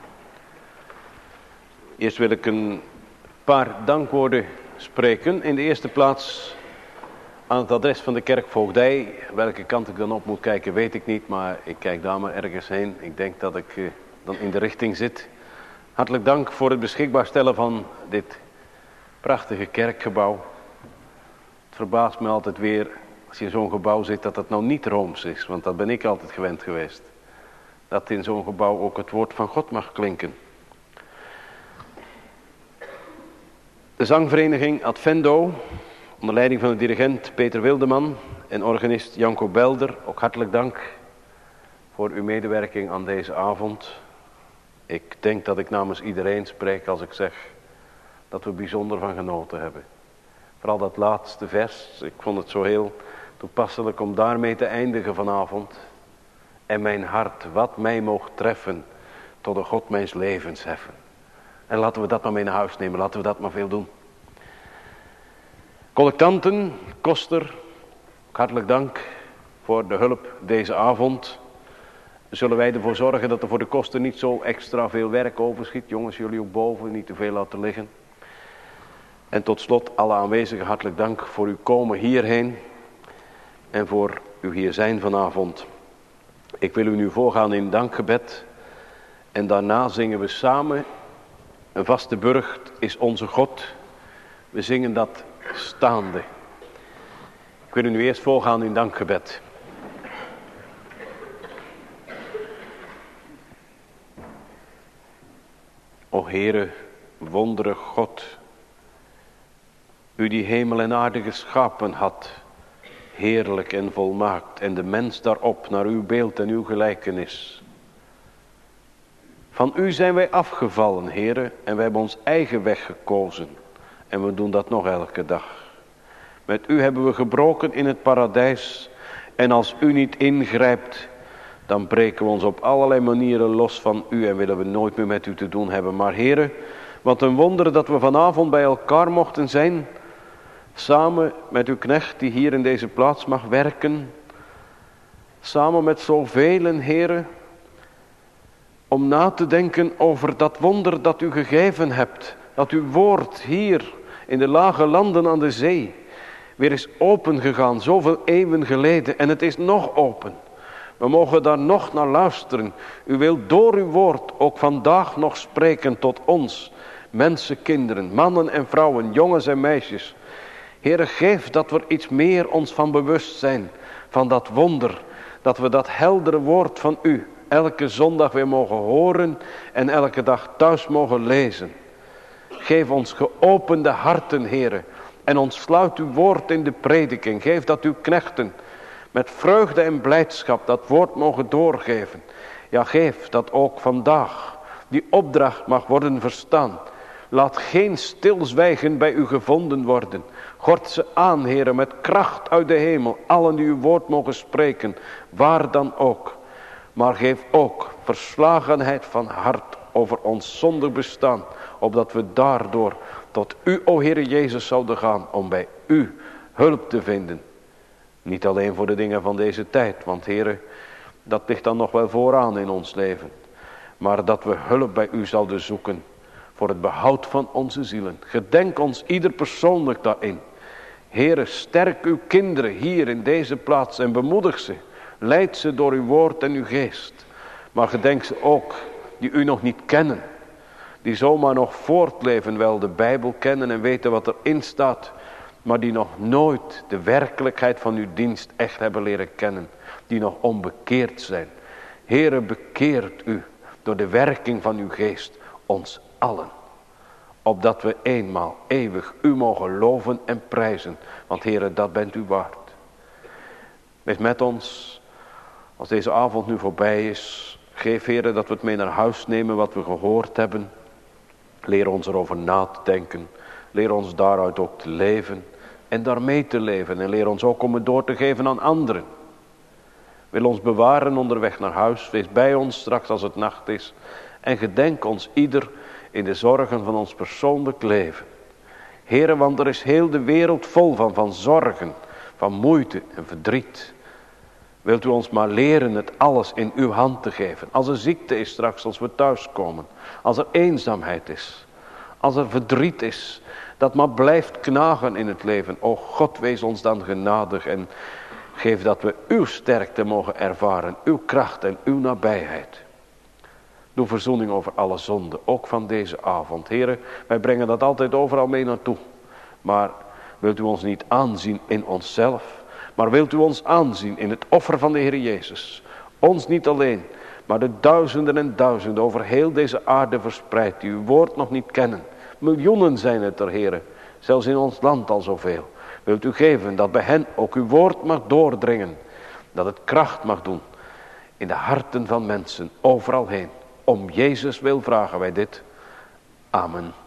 Eerst wil ik een paar dankwoorden spreken. In de eerste plaats aan het adres van de kerkvoogdij. Welke kant ik dan op moet kijken weet ik niet, maar ik kijk daar maar ergens heen. Ik denk dat ik dan in de richting zit. Hartelijk dank voor het beschikbaar stellen van dit prachtige kerkgebouw. Het verbaast me altijd weer als je in zo'n gebouw zit dat het nou niet Rooms is. Want dat ben ik altijd gewend geweest. Dat in zo'n gebouw ook het woord van God mag klinken. De zangvereniging Advendo, onder leiding van de dirigent Peter Wildeman en organist Janko Belder. Ook hartelijk dank voor uw medewerking aan deze avond. Ik denk dat ik namens iedereen spreek als ik zeg dat we bijzonder van genoten hebben. Vooral dat laatste vers, ik vond het zo heel toepasselijk om daarmee te eindigen vanavond. En mijn hart, wat mij moogt treffen, tot de God mijns levens heffen. En laten we dat maar mee naar huis nemen, laten we dat maar veel doen. Collectanten, koster, hartelijk dank voor de hulp deze avond. Zullen wij ervoor zorgen dat er voor de koster niet zo extra veel werk overschiet. Jongens, jullie ook boven, niet te veel laten liggen. En tot slot alle aanwezigen hartelijk dank voor uw komen hierheen. En voor uw hier zijn vanavond. Ik wil u nu voorgaan in dankgebed. En daarna zingen we samen. Een vaste burcht is onze God. We zingen dat staande. Ik wil u nu eerst voorgaan in dankgebed. O Heere, wondere God, u die hemel en aarde geschapen had, heerlijk en volmaakt, en de mens daarop naar uw beeld en uw gelijkenis. Van u zijn wij afgevallen, Heere, en wij hebben ons eigen weg gekozen. En we doen dat nog elke dag. Met u hebben we gebroken in het paradijs, en als u niet ingrijpt, dan breken we ons op allerlei manieren los van u en willen we nooit meer met u te doen hebben. Maar Heere, wat een wonder dat we vanavond bij elkaar mochten zijn, samen met uw knecht die hier in deze plaats mag werken, samen met zoveel, Heere, om na te denken over dat wonder dat u gegeven hebt, dat uw woord hier in de lage landen aan de zee weer is opengegaan, zoveel eeuwen geleden, en het is nog open. We mogen daar nog naar luisteren. U wilt door uw woord ook vandaag nog spreken tot ons, mensenkinderen, mannen en vrouwen, jongens en meisjes. Heere, geef dat we iets meer ons van bewust zijn, van dat wonder, dat we dat heldere woord van u elke zondag weer mogen horen en elke dag thuis mogen lezen. Geef ons geopende harten, Heere, en ontsluit uw woord in de prediking. Geef dat uw knechten met vreugde en blijdschap dat woord mogen doorgeven. Ja, geef dat ook vandaag die opdracht mag worden verstaan. Laat geen stilzwijgen bij u gevonden worden. Gord ze aan, Heere, met kracht uit de hemel. Allen die uw woord mogen spreken, waar dan ook. Maar geef ook verslagenheid van hart over ons zondig bestaan. Opdat we daardoor tot u, o Heere Jezus, zouden gaan om bij u hulp te vinden. Niet alleen voor de dingen van deze tijd, want Heere, dat ligt dan nog wel vooraan in ons leven. Maar dat we hulp bij u zouden zoeken voor het behoud van onze zielen. Gedenk ons ieder persoonlijk daarin. Heere, sterk uw kinderen hier in deze plaats en bemoedig ze. Leid ze door uw woord en uw geest. Maar gedenk ze ook die u nog niet kennen. Die zomaar nog voortleven, wel de Bijbel kennen en weten wat erin staat. Maar die nog nooit de werkelijkheid van uw dienst echt hebben leren kennen. Die nog onbekeerd zijn. Heere, bekeert u door de werking van uw geest ons allen. Opdat we eenmaal eeuwig u mogen loven en prijzen. Want Heere, dat bent u waard. Wees met ons als deze avond nu voorbij is. Geef, Heere, dat we het mee naar huis nemen wat we gehoord hebben. Leer ons erover na te denken. Leer ons daaruit ook te leven. En daarmee te leven. En leer ons ook om het door te geven aan anderen. Wil ons bewaren onderweg naar huis. Wees bij ons straks als het nacht is. En gedenk ons ieder in de zorgen van ons persoonlijk leven. Heere, want er is heel de wereld vol van zorgen, van moeite en verdriet. Wilt u ons maar leren het alles in uw hand te geven. Als er ziekte is straks als we thuiskomen. Als er eenzaamheid is. Als er verdriet is. Dat maar blijft knagen in het leven. O God, wees ons dan genadig en geef dat we uw sterkte mogen ervaren. Uw kracht en uw nabijheid. Doe verzoening over alle zonden. Ook van deze avond. Heren, wij brengen dat altijd overal mee naartoe. Maar wilt u ons niet aanzien in onszelf. Maar wilt u ons aanzien in het offer van de Heer Jezus. Ons niet alleen. Maar de duizenden en duizenden over heel deze aarde verspreid. Die uw woord nog niet kennen. Miljoenen zijn het er, Heere. Zelfs in ons land al zoveel. Wilt u geven dat bij hen ook uw woord mag doordringen. Dat het kracht mag doen. In de harten van mensen overal heen. Om Jezus wil vragen wij dit. Amen.